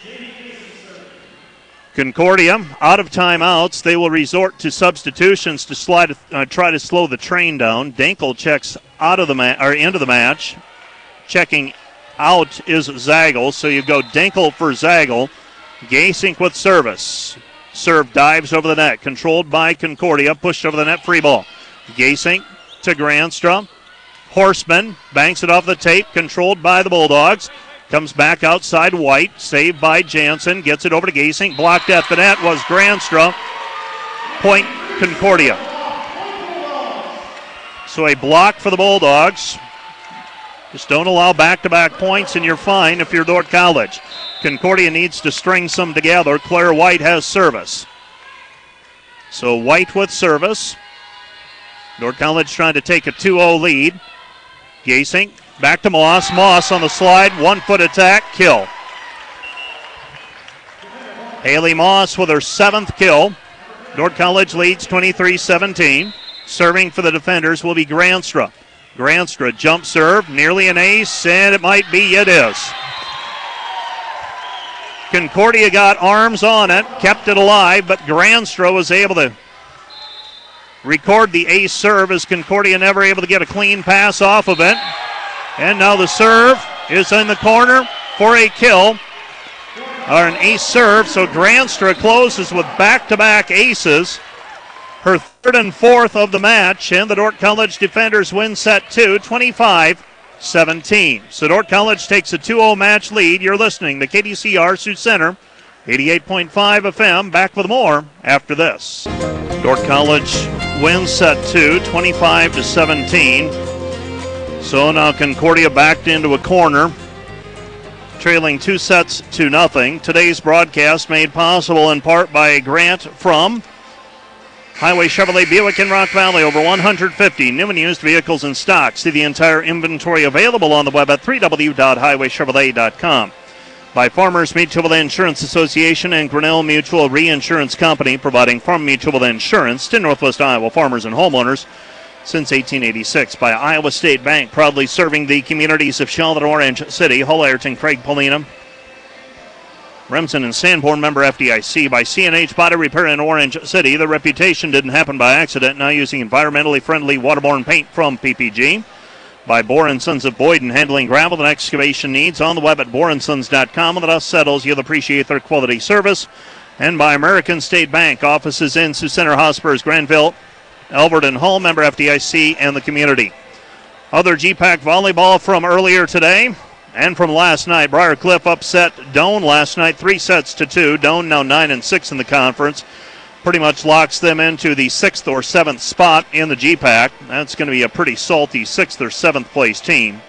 Concordia out of timeouts. They will resort to substitutions to slide, uh, try to slow the train down. Dankel checks out of the ma- or into the match. Checking out is Zagel, so you go Dankel for Zagel. Gasink with service. Serve dives over the net, controlled by Concordia, pushed over the net, free ball. Gasink to Granstra. Horseman banks it off the tape, controlled by the Bulldogs. Comes back outside White, saved by Jansen, gets it over to Gasink, blocked at the net was Granstra. Point Concordia. So a block for the Bulldogs. Just don't allow back-to-back points and you're fine if you're Dordt College. Concordia needs to string some together. Claire White has service. So White with service. Dordt College trying to take a two oh lead. Gasink back to Moss. Moss on the slide. One-foot attack. Kill. Haley Moss with her seventh kill. Dordt College leads twenty-three seventeen. Serving for the defenders will be Granstra. Granstra jump serve. Nearly an ace, and it might be. It is. Concordia got arms on it. Kept it alive, but Granstra was able to record the ace serve as Concordia never able to get a clean pass off of it. And now the serve is in the corner for a kill, or an ace serve. So Granstra closes with back-to-back aces, her third and fourth of the match, and the Dordt College defenders win set two, twenty-five seventeen. So Dordt College takes a two oh match lead. You're listening to K D C R Sioux Center, eighty-eight point five F M. Back with more after this. Dordt College wins set two, twenty-five to seventeen. So now Concordia backed into a corner, trailing two sets to nothing. Today's broadcast made possible in part by a grant from Highway Chevrolet Buick in Rock Valley. Over one hundred fifty new and used vehicles in stock. See the entire inventory available on the web at w w w dot highway chevrolet dot com. By Farmers Mutual Insurance Association and Grinnell Mutual Reinsurance Company, providing farm mutual insurance to Northwest Iowa farmers and homeowners since eighteen eighty-six. By Iowa State Bank, proudly serving the communities of Charlotte, Orange City, Hull, Ayrton, Craig, Paulina, Remsen and Sanborn, member F D I C. By C and H Body Repair in Orange City. The reputation didn't happen by accident. Now using environmentally friendly waterborne paint from P P G. By Bohr and Sons of Boyden, handling gravel and excavation needs. On the web at bohr and sons dot com. When the dust settles, you'll appreciate their quality service. And by American State Bank, offices in Sioux Center, Hospers, Granville, Alberton Hall, member F D I C, and the community. Other G PAC volleyball from earlier today. And from last night, Briar Cliff upset Doane last night, three sets to two. Doane now nine and six in the conference. Pretty much locks them into the sixth or seventh spot in the G PAC. That's going to be a pretty salty sixth or seventh place team.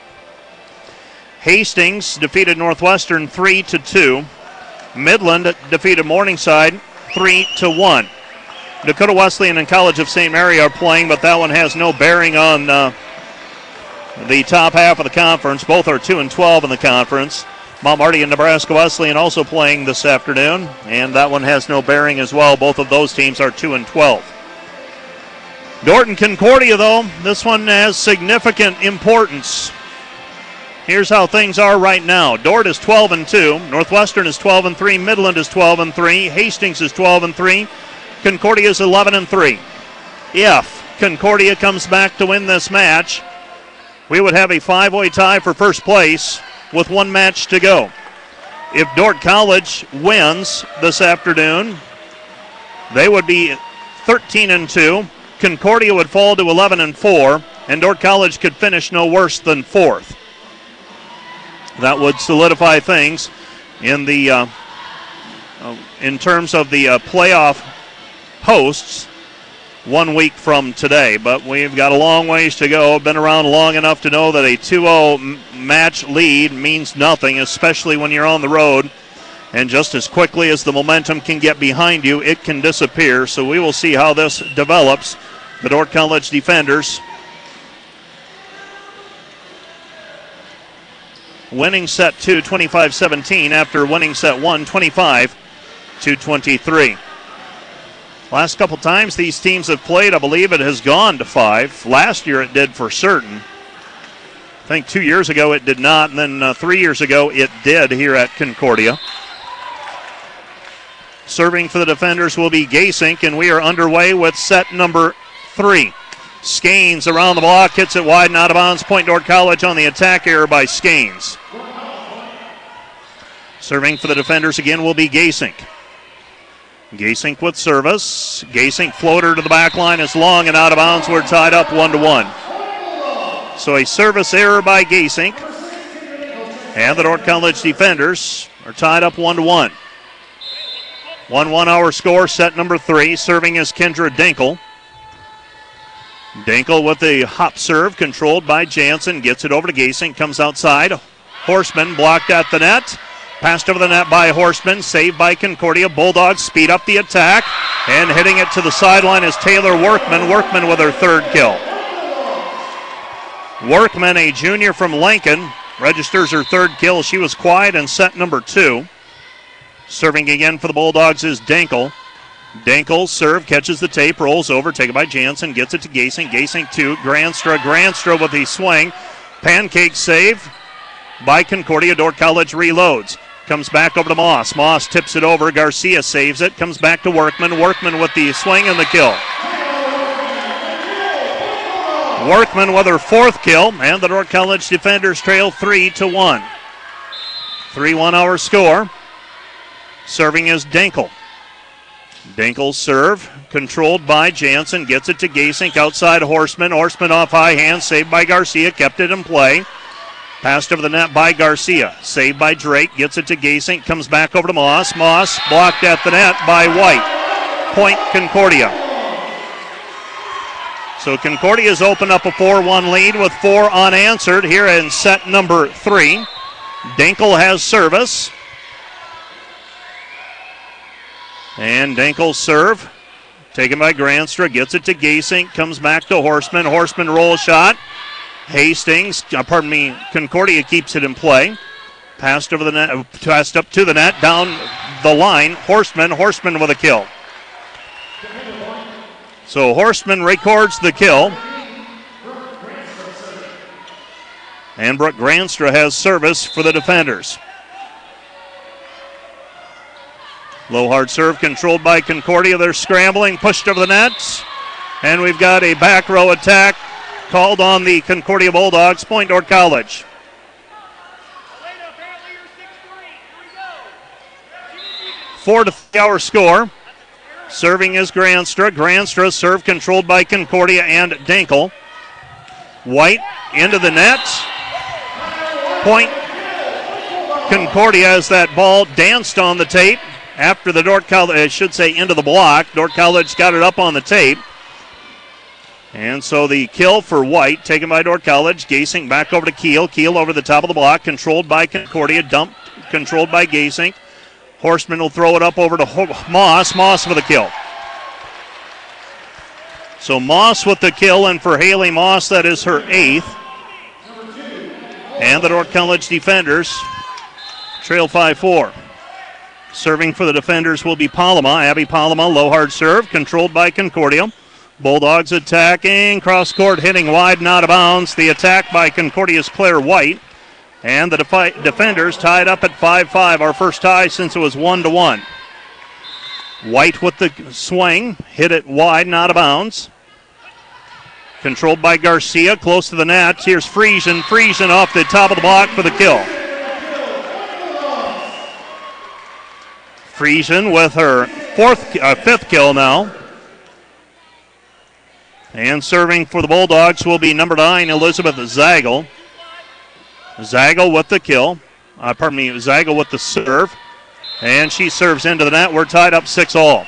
Hastings defeated Northwestern three to two. Midland defeated Morningside three to one. Dakota Wesleyan and College of Saint Mary are playing, but that one has no bearing on uh, the top half of the conference. Both are two and twelve in the conference. Mount Marty and Nebraska Wesleyan also playing this afternoon, and that one has no bearing as well. Both of those teams are two and twelve. Dorton Concordia, though, this one has significant importance. Here's how things are right now. Dordt is twelve and two. Northwestern is twelve and three. Midland is twelve and three. Hastings is twelve and three. Concordia is eleven and three. If Concordia comes back to win this match, we would have a five-way tie for first place with one match to go. If Dordt College wins this afternoon, they would be thirteen and two. Concordia would fall to eleven and four, and Dordt College could finish no worse than fourth. That would solidify things in the uh, uh, in terms of the uh, playoff hosts one week from today. But we've got a long ways to go. Been around long enough to know that a two oh match lead means nothing, especially when you're on the road. And just as quickly as the momentum can get behind you, it can disappear. So we will see how this develops. The Dordt College defenders winning set two, twenty-five seventeen, after winning set one, twenty-five to twenty-three. Last couple times these teams have played, I believe it has gone to five. Last year it did for certain. I think two years ago it did not, and then uh, three years ago it did here at Concordia. Serving for the defenders will be Gasink, and we are underway with set number three. Skanes around the block, hits it wide and out of bounds. Point Dordt College on the attack, error by Skanes. Serving for the defenders again will be Gasink. Gasink with service. Gasink floater to the back line is long and out of bounds. We're tied up one to one. So a service error by Gasink. And the Dordt College defenders are tied up one to one. one one our score, set number three. Serving is Kendra Dinkel. Dinkel with the hop serve, controlled by Jansen. Gets it over to Gasink, comes outside. Horseman blocked at the net. Passed over the net by Horseman, saved by Concordia. Bulldogs speed up the attack, and hitting it to the sideline is Taylor Workman. Workman with her third kill. Workman, a junior from Lincoln, registers her third kill. She was quiet in set number two. Serving again for the Bulldogs is Dinkel. Dinkel serve, catches the tape, rolls over, taken by Jansen, gets it to Gasink. Gasink two, Granstra. Granstra with the swing. Pancake save by Concordia. Dordt College reloads. Comes back over to Moss. Moss tips it over. Garcia saves it. Comes back to Workman. Workman with the swing and the kill. Workman with her fourth kill, and the Dordt College defenders trail three to one. three one our score. Serving is Dinkel. Dinkel's serve, controlled by Jansen, gets it to Gasink, outside Horseman. Horseman off high hand, saved by Garcia, kept it in play. Passed over the net by Garcia, saved by Drake, gets it to Gasink, comes back over to Moss. Moss blocked at the net by White. Point Concordia. So Concordia's opened up a four one lead with four unanswered here in set number three. Dinkel has service. And Dinkel's serve, taken by Granstra, gets it to Gasink, comes back to Horseman. Horseman roll shot. Hastings, uh, pardon me, Concordia keeps it in play. Passed over the net, passed up to the net, down the line. Horseman, Horseman with a kill. So Horseman records the kill. And Brooke Granstra has service for the defenders. Low hard serve controlled by Concordia. They're scrambling, pushed over the net. And we've got a back row attack called on the Concordia Bulldogs. Point Dordt College. Four to three our score. Serving is Granstra. Granstra serve controlled by Concordia and Dankel. White into the net. Point Concordia as that ball danced on the tape after the Dordt College, I should say into the block. Dordt College got it up on the tape. And so the kill for White, taken by Dordt College. Gasink back over to Keel. Keel over the top of the block, controlled by Concordia. Dumped, controlled by Gasink. Horstman will throw it up over to Moss. Moss for the kill. So Moss with the kill, and for Haley Moss, that is her eighth. And the Dordt College defenders trail five four. Serving for the defenders will be Palama. Abby Palama, low hard serve, controlled by Concordia. Bulldogs attacking, cross court hitting wide and out of bounds. The attack by Concordia's Claire White. And the defi- defenders tied up at five five, our first tie since it was one to one. White with the swing, hit it wide and out of bounds. Controlled by Garcia, close to the net. Here's Friesen. Friesen off the top of the block for the kill. Friesen with her fourth, uh, fifth kill now. And serving for the Bulldogs will be number nine, Elizabeth Zagel. Zagel with the kill. Uh, pardon me, Zagel with the serve. And she serves into the net. We're tied up six all.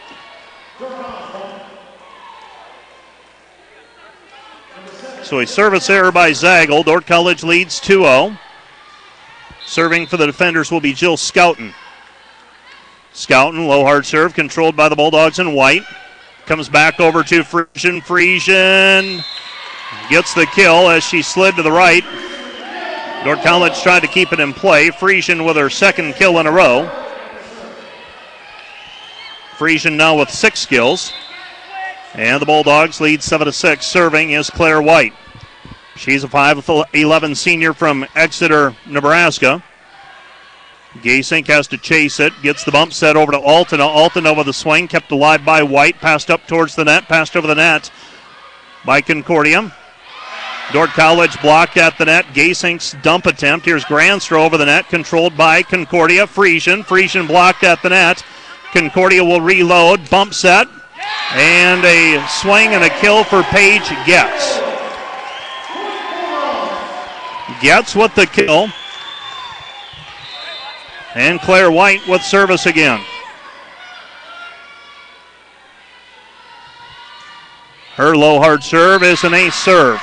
So a service error by Zagel. Dordt College leads two oh. Serving for the defenders will be Jill Scouten. Scouten, low hard serve, controlled by the Bulldogs in white. Comes back over to Friesen. Friesen gets the kill as she slid to the right. Dordt College tried to keep it in play. Friesen with her second kill in a row. Friesen now with six kills. And the Bulldogs lead seven to six. Serving is Claire White. She's a five eleven senior from Exeter, Nebraska. Gasink has to chase it. Gets the bump set over to Altena. Altena with the swing. Kept alive by White. Passed up towards the net. Passed over the net by Concordia. Dordt College blocked at the net. Gasink's dump attempt. Here's Granstra over the net. Controlled by Concordia. Friesen. Friesen blocked at the net. Concordia will reload. Bump set. And a swing and a kill for Paige Getz. Getz with the kill. And Claire White with service again. Her low hard serve is an ace serve.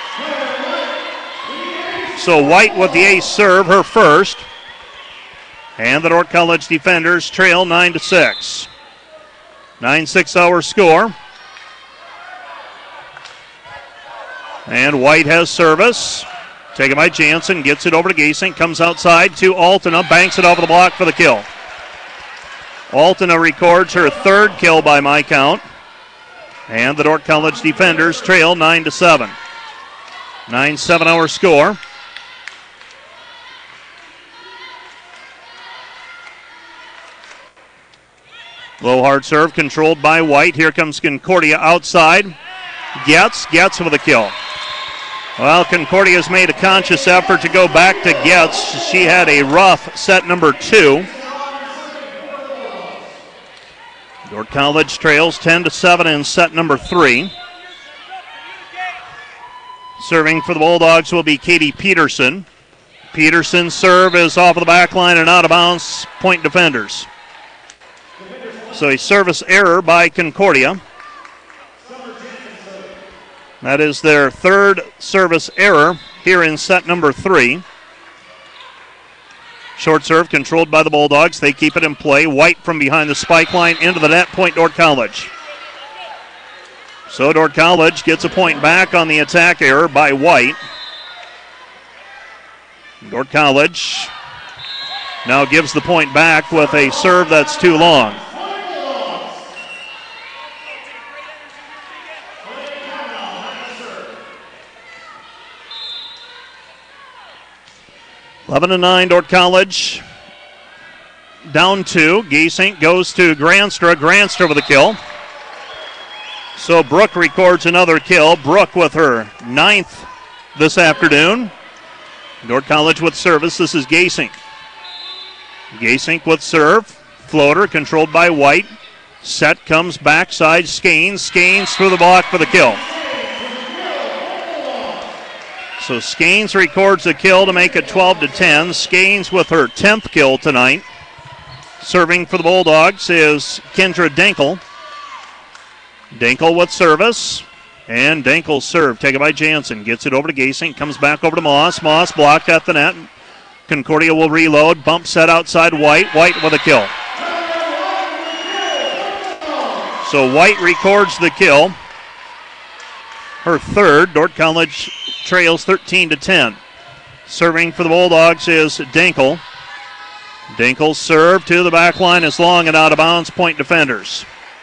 So White with the ace serve, her first. And the Dordt College defenders trail nine to six. nine six our score. And White has service. Taken by Jansen, gets it over to Gasink, comes outside to Altena, banks it over the block for the kill. Altena records her third kill by my count. And the Dordt College defenders trail nine to seven. nine seven our score. Low hard serve controlled by White. Here comes Concordia outside. Getz, Getz with a kill. Well, Concordia's made a conscious effort to go back to Getz. She had a rough set number two. Dordt College trails ten to seven in set number three. Serving for the Bulldogs will be Katie Peterson. Peterson's serve is off of the back line and out of bounds. Point defenders. So a service error by Concordia. That is their third service error here in set number three. Short serve controlled by the Bulldogs. They keep it in play. White from behind the spike line into the net. Point Dordt College. So Dordt College gets a point back on the attack error by White. Dordt College now gives the point back with a serve that's too long. eleven to nine, Dordt College down two. Giesink goes to Granstra. Granstra with a kill. So Brooke records another kill. Brooke with her ninth this afternoon. Dordt College with service. This is Giesink. Giesink with serve. Floater controlled by White. Set comes backside. Skanes. Skanes through the block for the kill. So Skanes records a kill to make it twelve to ten. Skanes with her tenth kill tonight. Serving for the Bulldogs is Kendra Denkel. Denkel with service. And Denkel's serve taken by Jansen. Gets it over to Giesink. Comes back over to Moss. Moss blocked at the net. Concordia will reload. Bump set outside White. White with a kill. So White records the kill. Her third. Dordt College trails thirteen to ten. Serving for the Bulldogs is Denkel. Denkel's serve to the back line is long and out of bounds. Point defenders.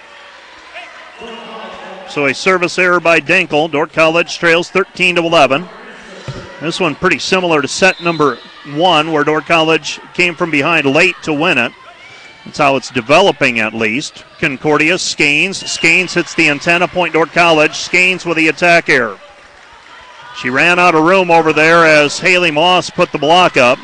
So a service error by Denkel. Dordt College trails thirteen to eleven. This one pretty similar to set number one, where Dordt College came from behind late to win it. That's how it's developing, at least. Concordia, Skanes. Skanes hits the antenna. Point Dordt College. Skanes with the attack error. She ran out of room over there as Haley Moss put the block up.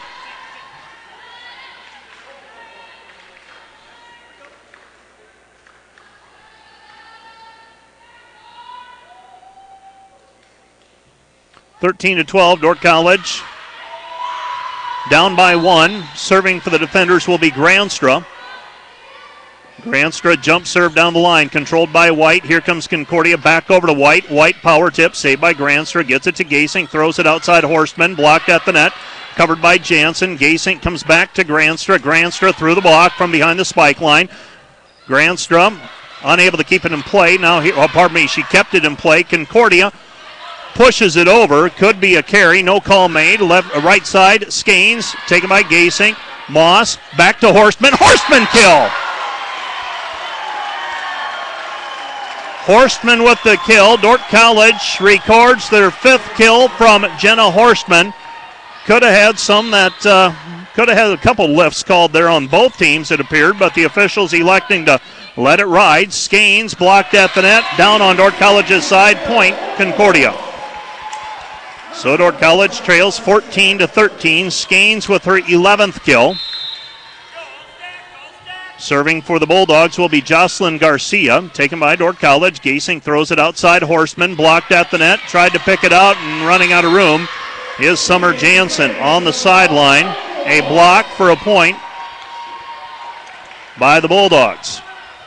thirteen to twelve, Dordt College down by one. Serving for the defenders will be Granstra. Granstra jump serve down the line, controlled by White. Here comes Concordia back over to White. White power tip, saved by Granstra. Gets it to Giesink, throws it outside Horstman, blocked at the net, covered by Jansen. Giesink comes back to Granstra. Granstra through the block from behind the spike line. Granstra unable to keep it in play. Now, he, oh, pardon me, she kept it in play. Concordia pushes it over. Could be a carry. No call made. Left, uh, right side, Skanes taken by Giesink. Moss back to Horstman. Horstman kill. Horstman with the kill. Dordt College records their fifth kill from Jenna Horstman. Could have had some that uh, could have had a couple lifts called there on both teams, it appeared, but the officials electing to let it ride. Skanes blocked at the net. Down on Dordt College's side. Point Concordia. So Dordt College trails fourteen to thirteen. Skanes with her eleventh kill. Serving for the Bulldogs will be Jocelyn Garcia, taken by Dordt College. Giesink throws it outside. Horstman blocked at the net, tried to pick it out, and running out of room is Summer Jansen on the sideline. A block for a point by the Bulldogs.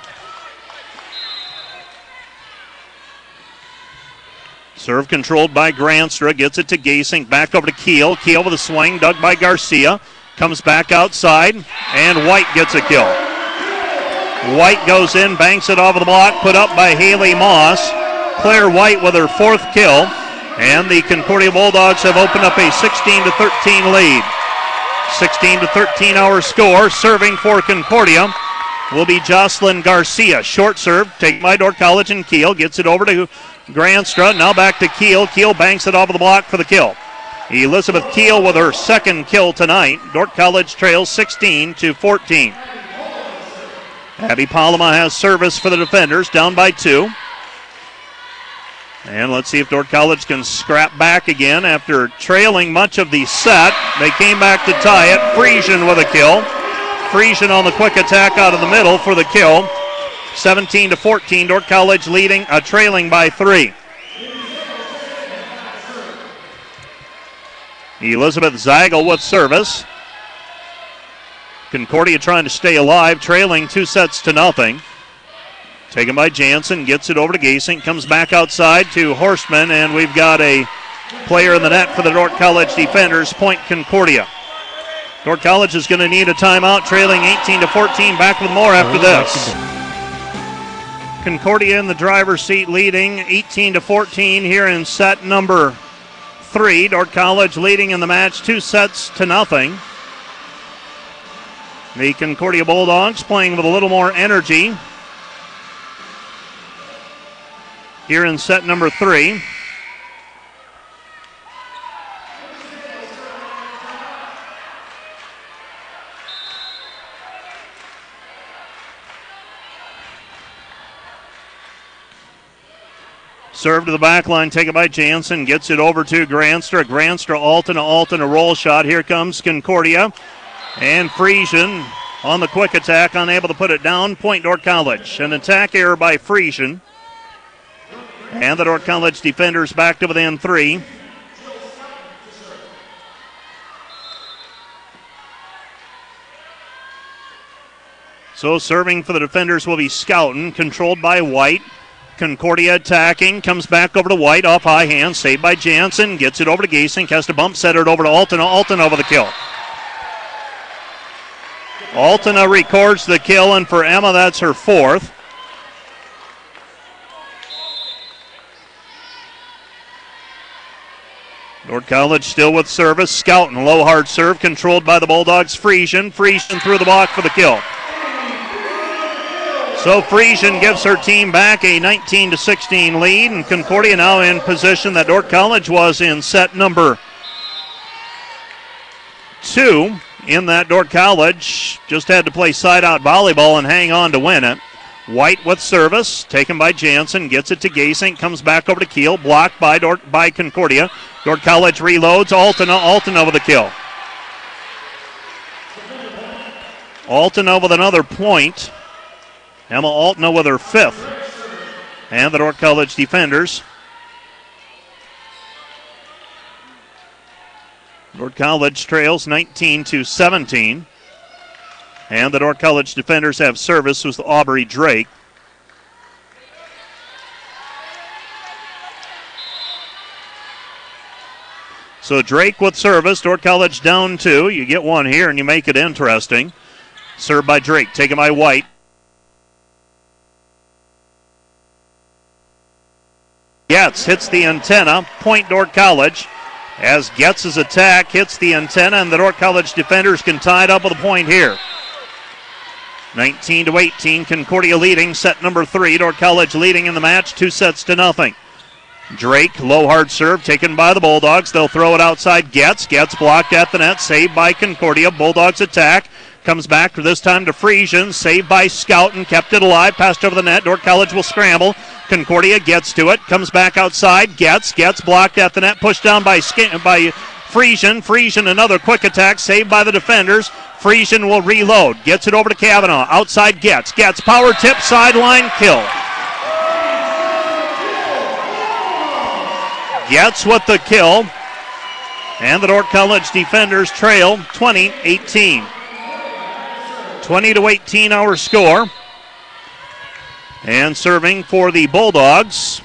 Serve controlled by Granstra, gets it to Giesink, back over to Keel. Keel with a swing, dug by Garcia, comes back outside, and White gets a kill. White goes in, banks it off of the block, put up by Haley Moss. Claire White with her fourth kill, and the Concordia Bulldogs have opened up a sixteen to thirteen lead. sixteen to thirteen our score. Serving for Concordia will be Jocelyn Garcia. Short serve, taken by Dordt College, and Keel gets it over to Granstra. Now back to Keel. Keel banks it off of the block for the kill. Elizabeth Keel with her second kill tonight. Dordt College trails sixteen to fourteen. Abby Palama has service for the defenders, down by two. And let's see if Dordt College can scrap back again after trailing much of the set. They came back to tie it. Friesian with a kill. Friesian on the quick attack out of the middle for the kill. seventeen to fourteen, Dordt College leading, uh, trailing by three. Elizabeth Zagel with service. Concordia trying to stay alive, trailing two sets to nothing. Taken by Jansen, gets it over to Giesink, comes back outside to Horstman, and we've got a player in the net for the Dordt College defenders. Point Concordia. Dordt College is going to need a timeout, trailing eighteen to fourteen. Back with more after this. Concordia in the driver's seat, leading eighteen to fourteen here in set number three. Dordt College leading in the match two sets to nothing. The Concordia Bulldogs playing with a little more energy here in set number three. Serve to the back line, taken by Jansen. Gets it over to Granstra. Granstra, Alton, Alton, a roll shot. Here comes Concordia. And Friesian on the quick attack, unable to put it down. Point Dordt College. An attack error by Friesian. And the Dordt College defenders back to within three. So serving for the defenders will be Scouten, controlled by White. Concordia attacking, comes back over to White, off high hand, saved by Jansen, gets it over to Gasink, has to bump set it over to Altona. Altona over the kill. Altona records the kill, and for Emma, that's her fourth. Dordt College still with service. Scouten, low hard serve, controlled by the Bulldogs. Friesian, Friesian through the block for the kill. So Friesian gives her team back a nineteen to sixteen lead, and Concordia now in position that Dordt College was in set number two. In that, Dordt College just had to play side-out volleyball and hang on to win it. White with service, taken by Jansen, gets it to Gasink, comes back over to Kiel, blocked by Dordt, by Concordia. Dordt College reloads, Altona, Altona with the kill. Altona with another point. Emma Altona with her fifth. And the Dordt College defenders. Dordt College trails nineteen to seventeen. And the Dordt College defenders have service with Aubrey Drake. So Drake with service. Dordt College down two. You get one here and you make it interesting. Served by Drake, taken by White. Getz hits the antenna. Point Dordt College. As Getz's attack hits the antenna, and the Dordt College defenders can tie it up with a point here. nineteen to eighteen, Concordia leading set number three. Dordt College leading in the match, two sets to nothing. Drake, low hard serve, taken by the Bulldogs. They'll throw it outside Getz. Getz blocked at the net, saved by Concordia. Bulldogs attack. Comes back this time to Friesian, saved by Scouten, kept it alive, passed over the net. Dordt College will scramble. Concordia gets to it, comes back outside. Getz, Getz blocked at the net, pushed down by by Friesian. Friesian, another quick attack, saved by the defenders. Friesian will reload, gets it over to Kavanaugh. Outside Getz, Getz power tip, sideline kill. Getz with the kill, and the Dordt College defenders trail twenty eighteen. twenty to eighteen our score. And serving for the Bulldogs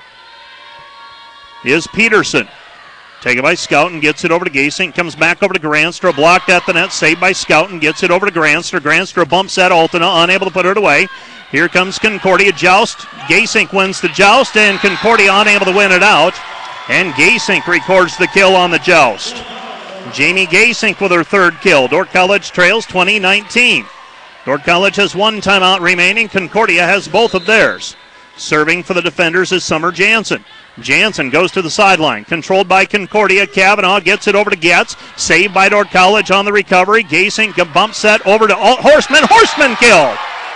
is Peterson. Taken by Scouten, gets it over to Gasink, comes back over to Granstra, blocked at the net, saved by Scouten, gets it over to Granstra. Granstra bumps at Altona, unable to put it away. Here comes Concordia, joust. Gasink wins the joust, and Concordia unable to win it out. And Gasink records the kill on the joust. Jamie Gasink with her third kill. Dordt College trails twenty nineteen. Dordt College has one timeout remaining. Concordia has both of theirs. Serving for the defenders is Summer Jansen. Jansen goes to the sideline. Controlled by Concordia. Kavanaugh gets it over to Getz. Saved by Dordt College on the recovery. Gasink bump set over to Alt- Horseman. Horseman kill.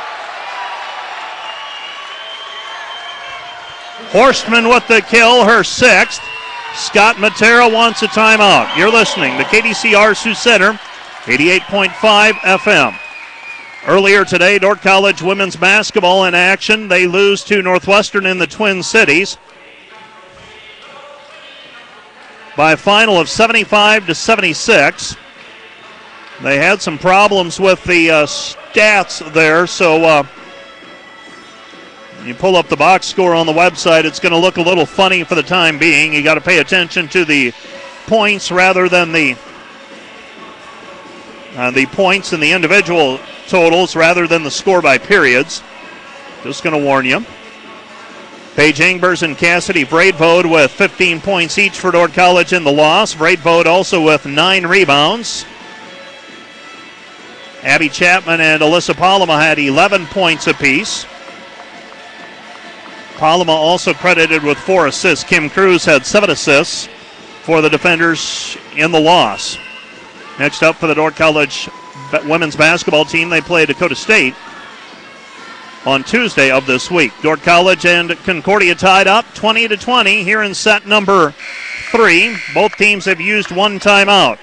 Horseman with the kill, her sixth. Scott Matera wants a timeout. You're listening to K D C R Sioux Center, eighty-eight point five F M. Earlier today, Dordt College women's basketball in action. They lose to Northwestern in the Twin Cities by a final of seventy-five to seventy-six. They had some problems with the uh, stats there, so uh, you pull up the box score on the website, it's going to look a little funny for the time being. You got to pay attention to the points rather than the uh, the points and the individual totals rather than the score by periods. Just going to warn you. Paige Engbers and Cassidy Vreidvode with fifteen points each for Dordt College in the loss. Vreidvode also with nine rebounds. Abby Chapman and Alyssa Palama had eleven points apiece. Palama also credited with four assists. Kim Cruz had seven assists for the defenders in the loss. Next up for the Dordt College women's basketball team, they play Dakota State. on Tuesday of this week. Dordt College and Concordia tied up twenty to twenty here in set number three. Both teams have used one timeout.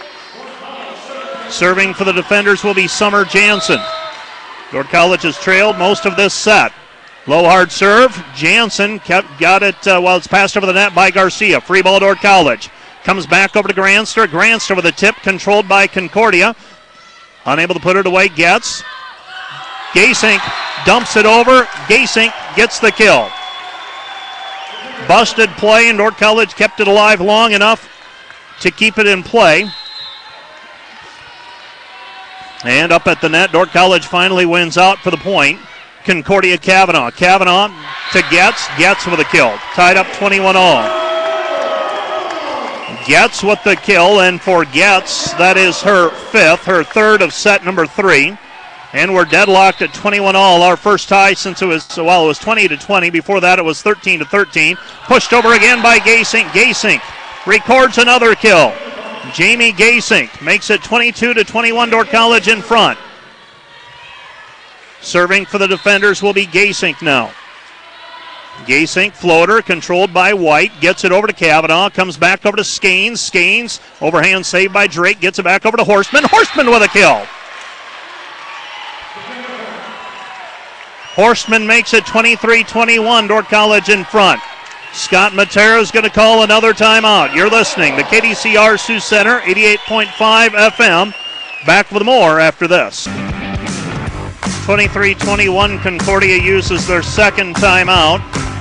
Serving for the defenders will be Summer Jansen. Dordt College has trailed most of this set. Low hard serve. Jansen kept, got it uh, while it's passed over the net by Garcia. Free ball Dordt College. Comes back over to Granster. Granster with a tip controlled by Concordia. Unable to put it away. Gets. Gasink dumps it over. Gasink gets the kill. Busted play, and Dordt College kept it alive long enough to keep it in play. And up at the net, Dordt College finally wins out for the point. Concordia Kavanaugh. Kavanaugh to Getz. Getz with a kill. Tied up twenty-one all. Getz with the kill, and for Getz, that is her fifth, her third of set number three. And we're deadlocked at twenty-one all. Our first tie since it was, well, it was twenty to twenty. Before that, it was thirteen to thirteen. Pushed over again by Gasink. Gasink records another kill. Jamie Gasink makes it twenty-two to twenty-one. Dordt College in front. Serving for the defenders will be Gasink now. Gasink floater controlled by White. Gets it over to Kavanaugh. Comes back over to Skanes. Skanes overhand saved by Drake. Gets it back over to Horstman. Horstman with a kill. Horstman makes it twenty-three twenty-one. Dordt College in front. Scott Matera is going to call another timeout. You're listening to K D C R Sioux Center, eighty-eight point five F M. Back with more after this. twenty-three twenty-one, Concordia uses their second timeout.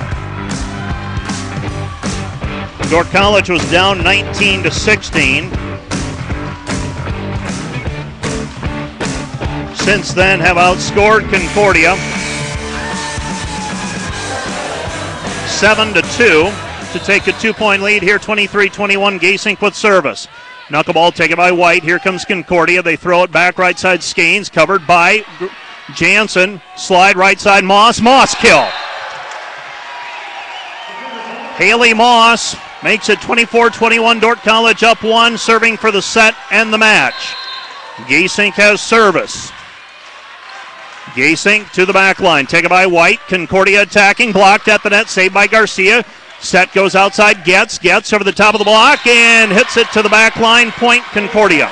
Dordt College was down nineteen to sixteen. Since then have outscored Concordia seven to two to take a two-point lead here. twenty-three twenty-one. Gasink with service. Knuckleball taken by White. Here comes Concordia. They throw it back right side. Skanes covered by Jansen. Slide right side. Moss. Moss kill. Haley Moss makes it twenty-four twenty-one. Dordt College up one, serving for the set and the match. Gasink has service. Gasink to the back line, taken by White. Concordia attacking, blocked at the net, saved by Garcia. Set goes outside, Getz, Getz over the top of the block and hits it to the back line. Point Concordia.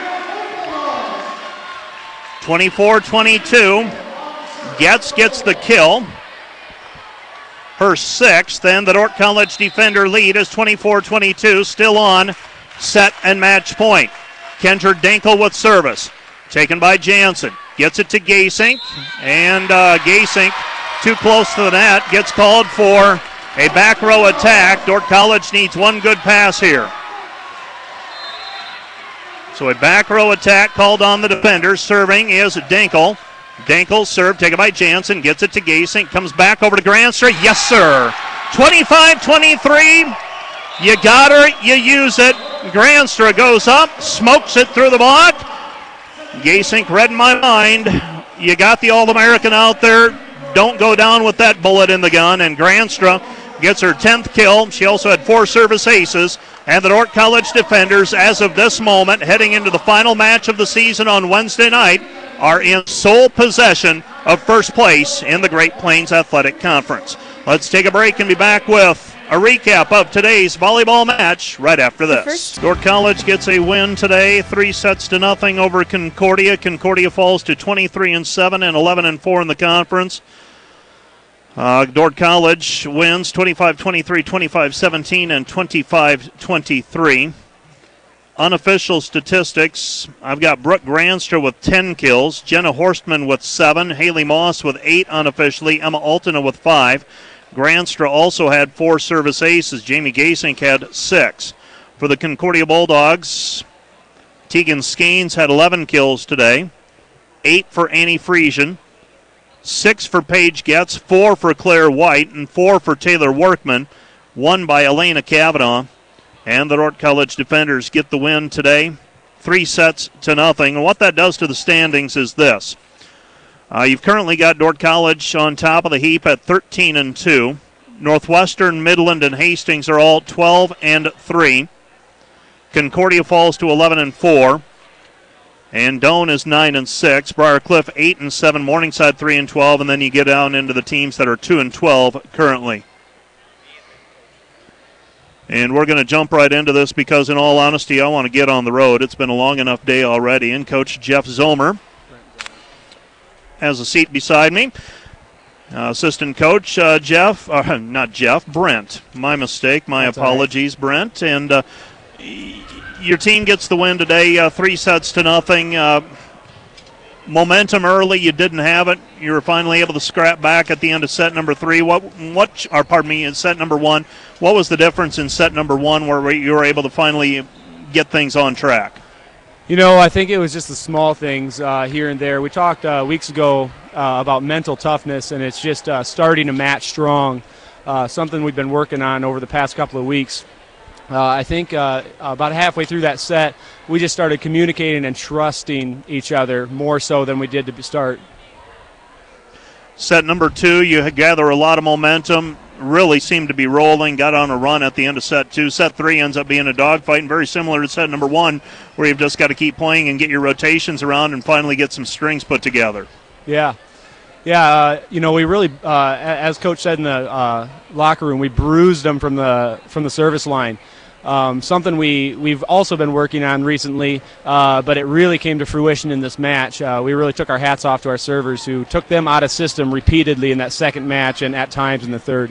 twenty-four twenty-two. Getz gets the kill. Her sixth, and the Dordt College defender lead is twenty-four twenty-two, still on set and match point. Kendra Dinkel with service, taken by Jansen. Gets it to Gasink, and uh, Gasink, too close to the net, gets called for a back row attack. Dordt College needs one good pass here. So a back row attack called on the defenders. Serving is Dinkel. Dinkel serve taken by Jansen, gets it to Gasink, comes back over to Granster. Yes, sir. twenty-five twenty-three. You got her, you use it. Granster goes up, smokes it through the block. Gasink read my mind. You got the All-American out there. Don't go down with that bullet in the gun. And Granstra gets her tenth kill. She also had four service aces. And the Dordt College defenders, as of this moment, heading into the final match of the season on Wednesday night, are in sole possession of first place in the Great Plains Athletic Conference. Let's take a break and be back with a recap of today's volleyball match right after this. Dordt College gets a win today, three sets to nothing over Concordia. Concordia falls to twenty-three and seven and eleven and four in the conference. Uh, Dordt College wins twenty-five twenty-three, twenty-five seventeen, and twenty-five twenty-three. Unofficial statistics, I've got Brooke Granster with ten kills, Jenna Horstman with seven, Haley Moss with eight unofficially, Emma Altena with five. Granstra also had four service aces. Jamie Gasink had six. For the Concordia Bulldogs, Tegan Skanes had eleven kills today. Eight for Annie Friesian. Six for Paige Getz. Four for Claire White. And four for Taylor Workman. One by Elena Kavanaugh. And the Dordt College defenders get the win today. Three sets to nothing. And what that does to the standings is this. Uh, you've currently got Dordt College on top of the heap at thirteen and two. Northwestern, Midland, and Hastings are all twelve and three. Concordia falls to eleven and four. And Doane is nine and six. Briarcliff eight and seven. Morningside three and twelve. And then you get down into the teams that are two and twelve currently. And we're going to jump right into this because, in all honesty, I want to get on the road. It's been a long enough day already. And Coach Jeff Zomer has a seat beside me. Uh, assistant coach uh, Jeff, uh, not Jeff, Brent. My mistake. My That's apologies, right. Brent. And uh, your team gets the win today, uh, three sets to nothing. Uh, momentum early, you didn't have it. You were finally able to scrap back at the end of set number three. What, what, or pardon me, in set number one, what was the difference in set number one where you were able to finally get things on track? You know, I think it was just the small things uh, here and there. We talked uh, weeks ago uh, about mental toughness, and it's just uh, starting to match strong, uh, something we've been working on over the past couple of weeks. Uh, I think uh, about halfway through that set, we just started communicating and trusting each other more so than we did to start. Set number two, you gather a lot of momentum, really seemed to be rolling, got on a run at the end of set two. Set three ends up being a dogfight, and very similar to set number one, where you've just got to keep playing and get your rotations around and finally get some strings put together. Yeah. Yeah, uh, you know, we really, uh, as Coach said in the uh, locker room, we bruised them from the from the service line. Um, something we, we've also been working on recently, uh, but it really came to fruition in this match. Uh, we really took our hats off to our servers who took them out of system repeatedly in that second match and at times in the third.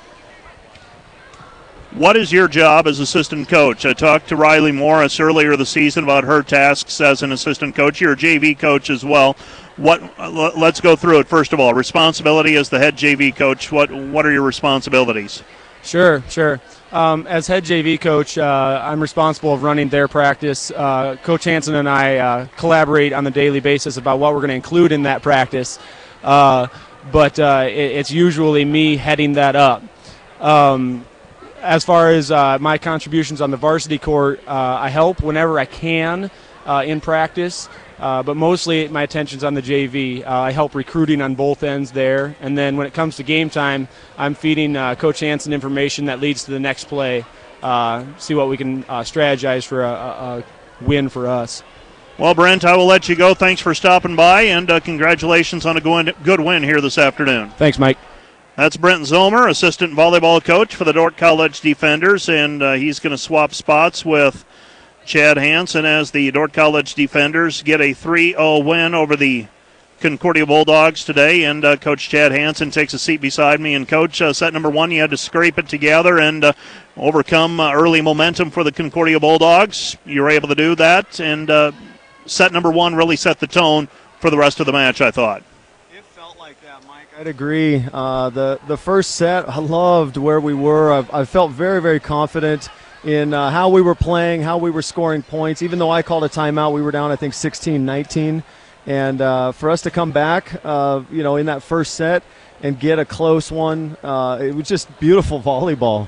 What is your job as assistant coach? I talked to Riley Morris earlier this season about her tasks as an assistant coach. You're a J V coach as well. What? Let's go through it. First of all, responsibility as the head J V coach. What What are your responsibilities? Sure, sure. Um, as head J V coach, uh, I'm responsible of running their practice. Uh, Coach Hansen and I uh, collaborate on a daily basis about what we're going to include in that practice, uh, but uh, it, it's usually me heading that up. Um, as far as uh, my contributions on the varsity court, uh, I help whenever I can uh, in practice. Uh, but mostly my attention's on the J V. Uh, I help recruiting on both ends there. And then when it comes to game time, I'm feeding uh, Coach Hansen information that leads to the next play, uh, see what we can uh, strategize for a, a, a win for us. Well, Brent, I will let you go. Thanks for stopping by, and uh, congratulations on a good win here this afternoon. Thanks, Mike. That's Brent Zomer, assistant volleyball coach for the Dordt College Defenders, and uh, he's going to swap spots with Chad Hansen as the Dordt College Defenders get a three oh win over the Concordia Bulldogs today. And uh, Coach Chad Hansen takes a seat beside me. And, Coach, uh, set number one, you had to scrape it together and uh, overcome uh, early momentum for the Concordia Bulldogs. You were able to do that. And uh, set number one really set the tone for the rest of the match, I thought. It felt like that, Mike. I'd agree. Uh, the, the first set, I loved where we were. I've, I felt very, very confident in uh, how we were playing, how we were scoring points. Even though I called a timeout, we were down, I think, sixteen nineteen. And uh, for us to come back, uh, you know, in that first set and get a close one, uh, it was just beautiful volleyball.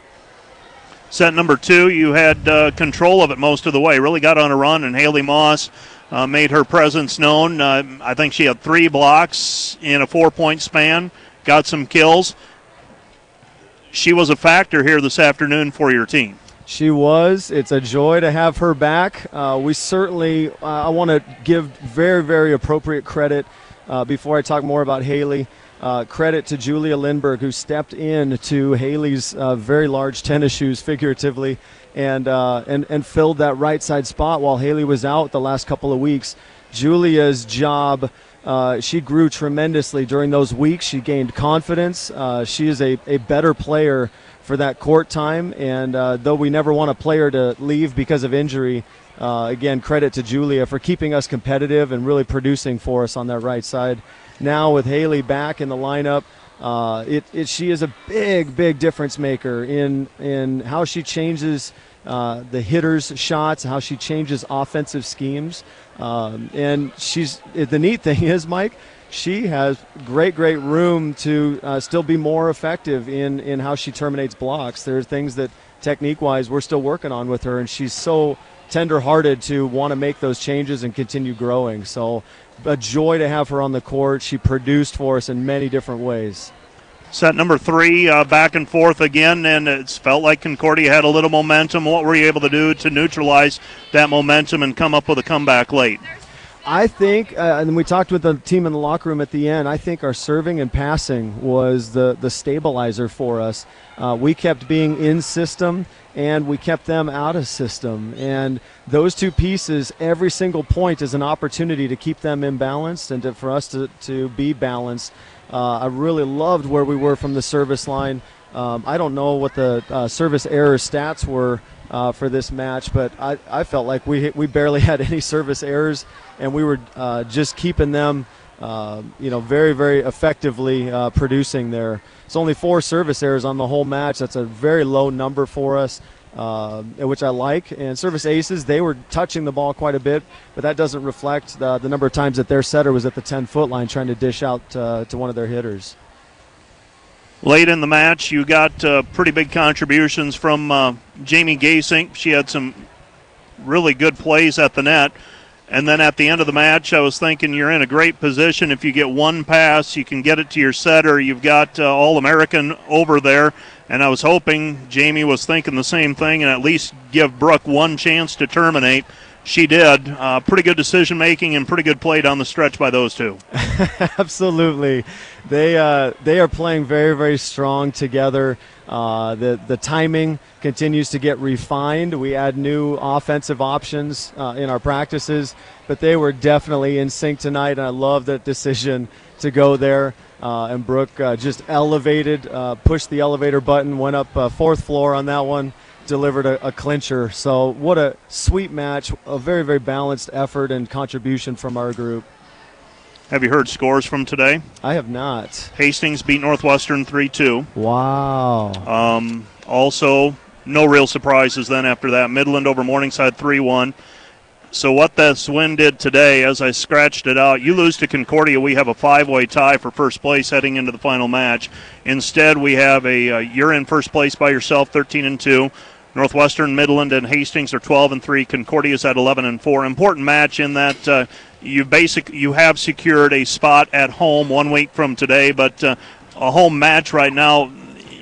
Set number two, you had uh, control of it most of the way. Really got on a run, and Haley Moss uh, made her presence known. Uh, I think she had three blocks in a four-point span, got some kills. She was a factor here this afternoon for your team. She was. It's a joy to have her back. Uh, we certainly, uh, I want to give very, very appropriate credit uh, before I talk more about Haley. Uh, credit to Julia Lindberg, who stepped in to Haley's uh, very large tennis shoes, figuratively, and, uh, and, and filled that right side spot while Haley was out the last couple of weeks. Julia's job, uh, she grew tremendously during those weeks. She gained confidence. Uh, she is a, a better player for that court time, and uh, though we never want a player to leave because of injury, uh, again, credit to Julia for keeping us competitive and really producing for us on that right side. Now with Haley back in the lineup, uh, it, it she is a big, big difference maker in, in how she changes uh, the hitters' shots, how she changes offensive schemes. Um, and she's the neat thing is, Mike, she has great, great room to uh, still be more effective in, in how she terminates blocks. There are things that technique-wise we're still working on with her, and she's so tender-hearted to want to make those changes and continue growing. So a joy to have her on the court. She produced for us in many different ways. Set number three, uh, back and forth again, and it's felt like Concordia had a little momentum. What were you able to do to neutralize that momentum and come up with a comeback late? I think, uh, and we talked with the team in the locker room at the end, I think our serving and passing was the, the stabilizer for us. Uh, we kept being in system, and we kept them out of system. And those two pieces, every single point is an opportunity to keep them imbalanced and to, for us to, to be balanced. Uh, I really loved where we were from the service line. Um, I don't know what the uh, service error stats were uh, for this match, but I, I felt like we we barely had any service errors, and we were uh, just keeping them, uh, you know, very, very effectively uh, producing there. It's only four service errors on the whole match. That's a very low number for us, uh, which I like. And service aces, they were touching the ball quite a bit, but that doesn't reflect the, the number of times that their setter was at the ten-foot line trying to dish out uh, to one of their hitters. Late in the match, you got uh, pretty big contributions from uh, Jamie Gasink. She had some really good plays at the net. And then at the end of the match, I was thinking you're in a great position. If you get one pass, you can get it to your setter. You've got uh, All-American over there. And I was hoping Jamie was thinking the same thing and at least give Brooke one chance to terminate. She did. Uh, pretty good decision-making and pretty good play down the stretch by those two. Absolutely. They uh, they are playing very, very strong together. Uh, the, the timing continues to get refined. We add new offensive options uh, in our practices, but they were definitely in sync tonight, and I love that decision to go there. Uh, and Brooke uh, just elevated, uh, pushed the elevator button, went up uh, fourth floor on that one. Delivered a, a clincher. So what a sweet match, a very, very balanced effort and contribution from our group. Have you heard scores from today? I have not. Hastings beat Northwestern three two. Wow. Um, also, no real surprises then after that. Midland over Morningside three one. So what this win did today, as I scratched it out, you lose to Concordia, we have a five-way tie for first place heading into the final match. Instead, we have a uh, you're in first place by yourself, thirteen and two. Northwestern, Midland, and Hastings are twelve and three. Concordia's at eleven and four. Important match in that uh, you basic you have secured a spot at home one week from today, but uh, a home match right now.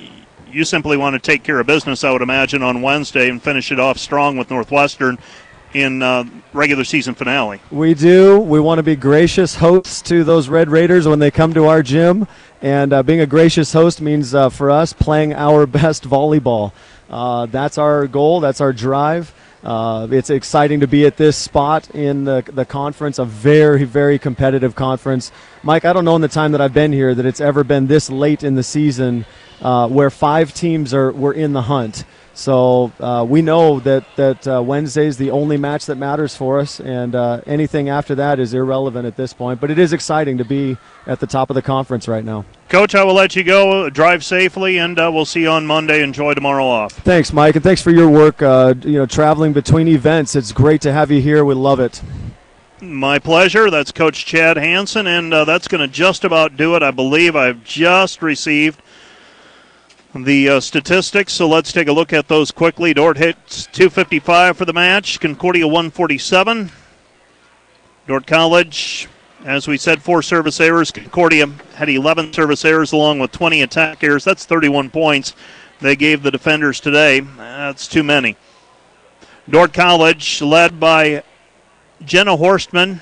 You simply want to take care of business, I would imagine, on Wednesday and finish it off strong with Northwestern in uh, regular season finale. We do. We want to be gracious hosts to those Red Raiders when they come to our gym, and uh, being a gracious host means uh, for us playing our best volleyball. Uh, that's our goal. That's our drive. Uh, it's exciting to be at this spot in the, the conference, a very, very competitive conference. Mike, I don't know in the time that I've been here that it's ever been this late in the season uh, where five teams are were in the hunt. So uh, we know that, that uh, Wednesday is the only match that matters for us, and uh, anything after that is irrelevant at this point. But it is exciting to be at the top of the conference right now. Coach, I will let you go. Drive safely, and uh, we'll see you on Monday. Enjoy tomorrow off. Thanks, Mike, and thanks for your work, uh, you know, traveling between events. It's great to have you here. We love it. My pleasure. That's Coach Chad Hansen, and uh, that's going to just about do it. I believe I've just received the uh, statistics, so let's take a look at those quickly. Dordt hits two fifty-five for the match. Concordia one forty-seven. Dordt College, as we said, four service errors. Concordia had eleven service errors along with twenty attack errors. That's thirty-one points they gave the defenders today. That's too many. Dordt College led by Jenna Horstman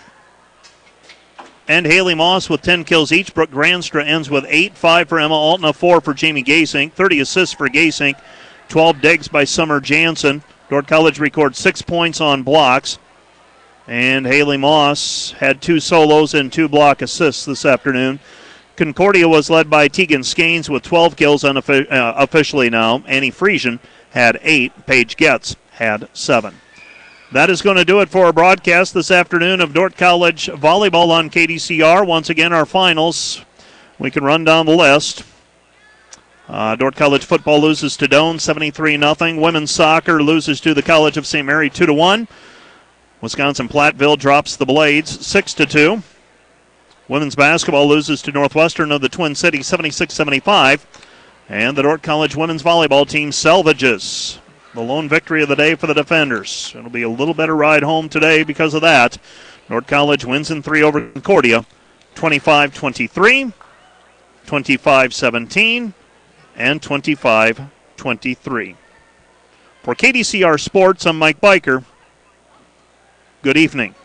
and Haley Moss with ten kills each. Brooke Granstra ends with eight, five for Emma Altna, four for Jamie Gasink, thirty assists for Gasink, twelve digs by Summer Jansen. Dordt College records six points on blocks. And Haley Moss had two solos and two block assists this afternoon. Concordia was led by Tegan Skanes with twelve kills unoffi- uh, officially now. Annie Friesian had eight. Paige Getz had seven. That is going to do it for our broadcast this afternoon of Dordt College volleyball on K D C R. Once again, our finals. We can run down the list. Uh, Dordt College football loses to Doane seventy-three nothing. Women's soccer loses to the College of Saint Mary two to one. Wisconsin Platteville drops the Blades six to two. Women's basketball loses to Northwestern of the Twin Cities seventy-six seventy-five. And the Dordt College women's volleyball team salvages the lone victory of the day for the defenders. It'll be a little better ride home today because of that. Dordt College wins in three over Concordia, twenty-five twenty-three. twenty-five seventeen and twenty-five twenty-three. For K D C R Sports, I'm Mike Biker. Good evening.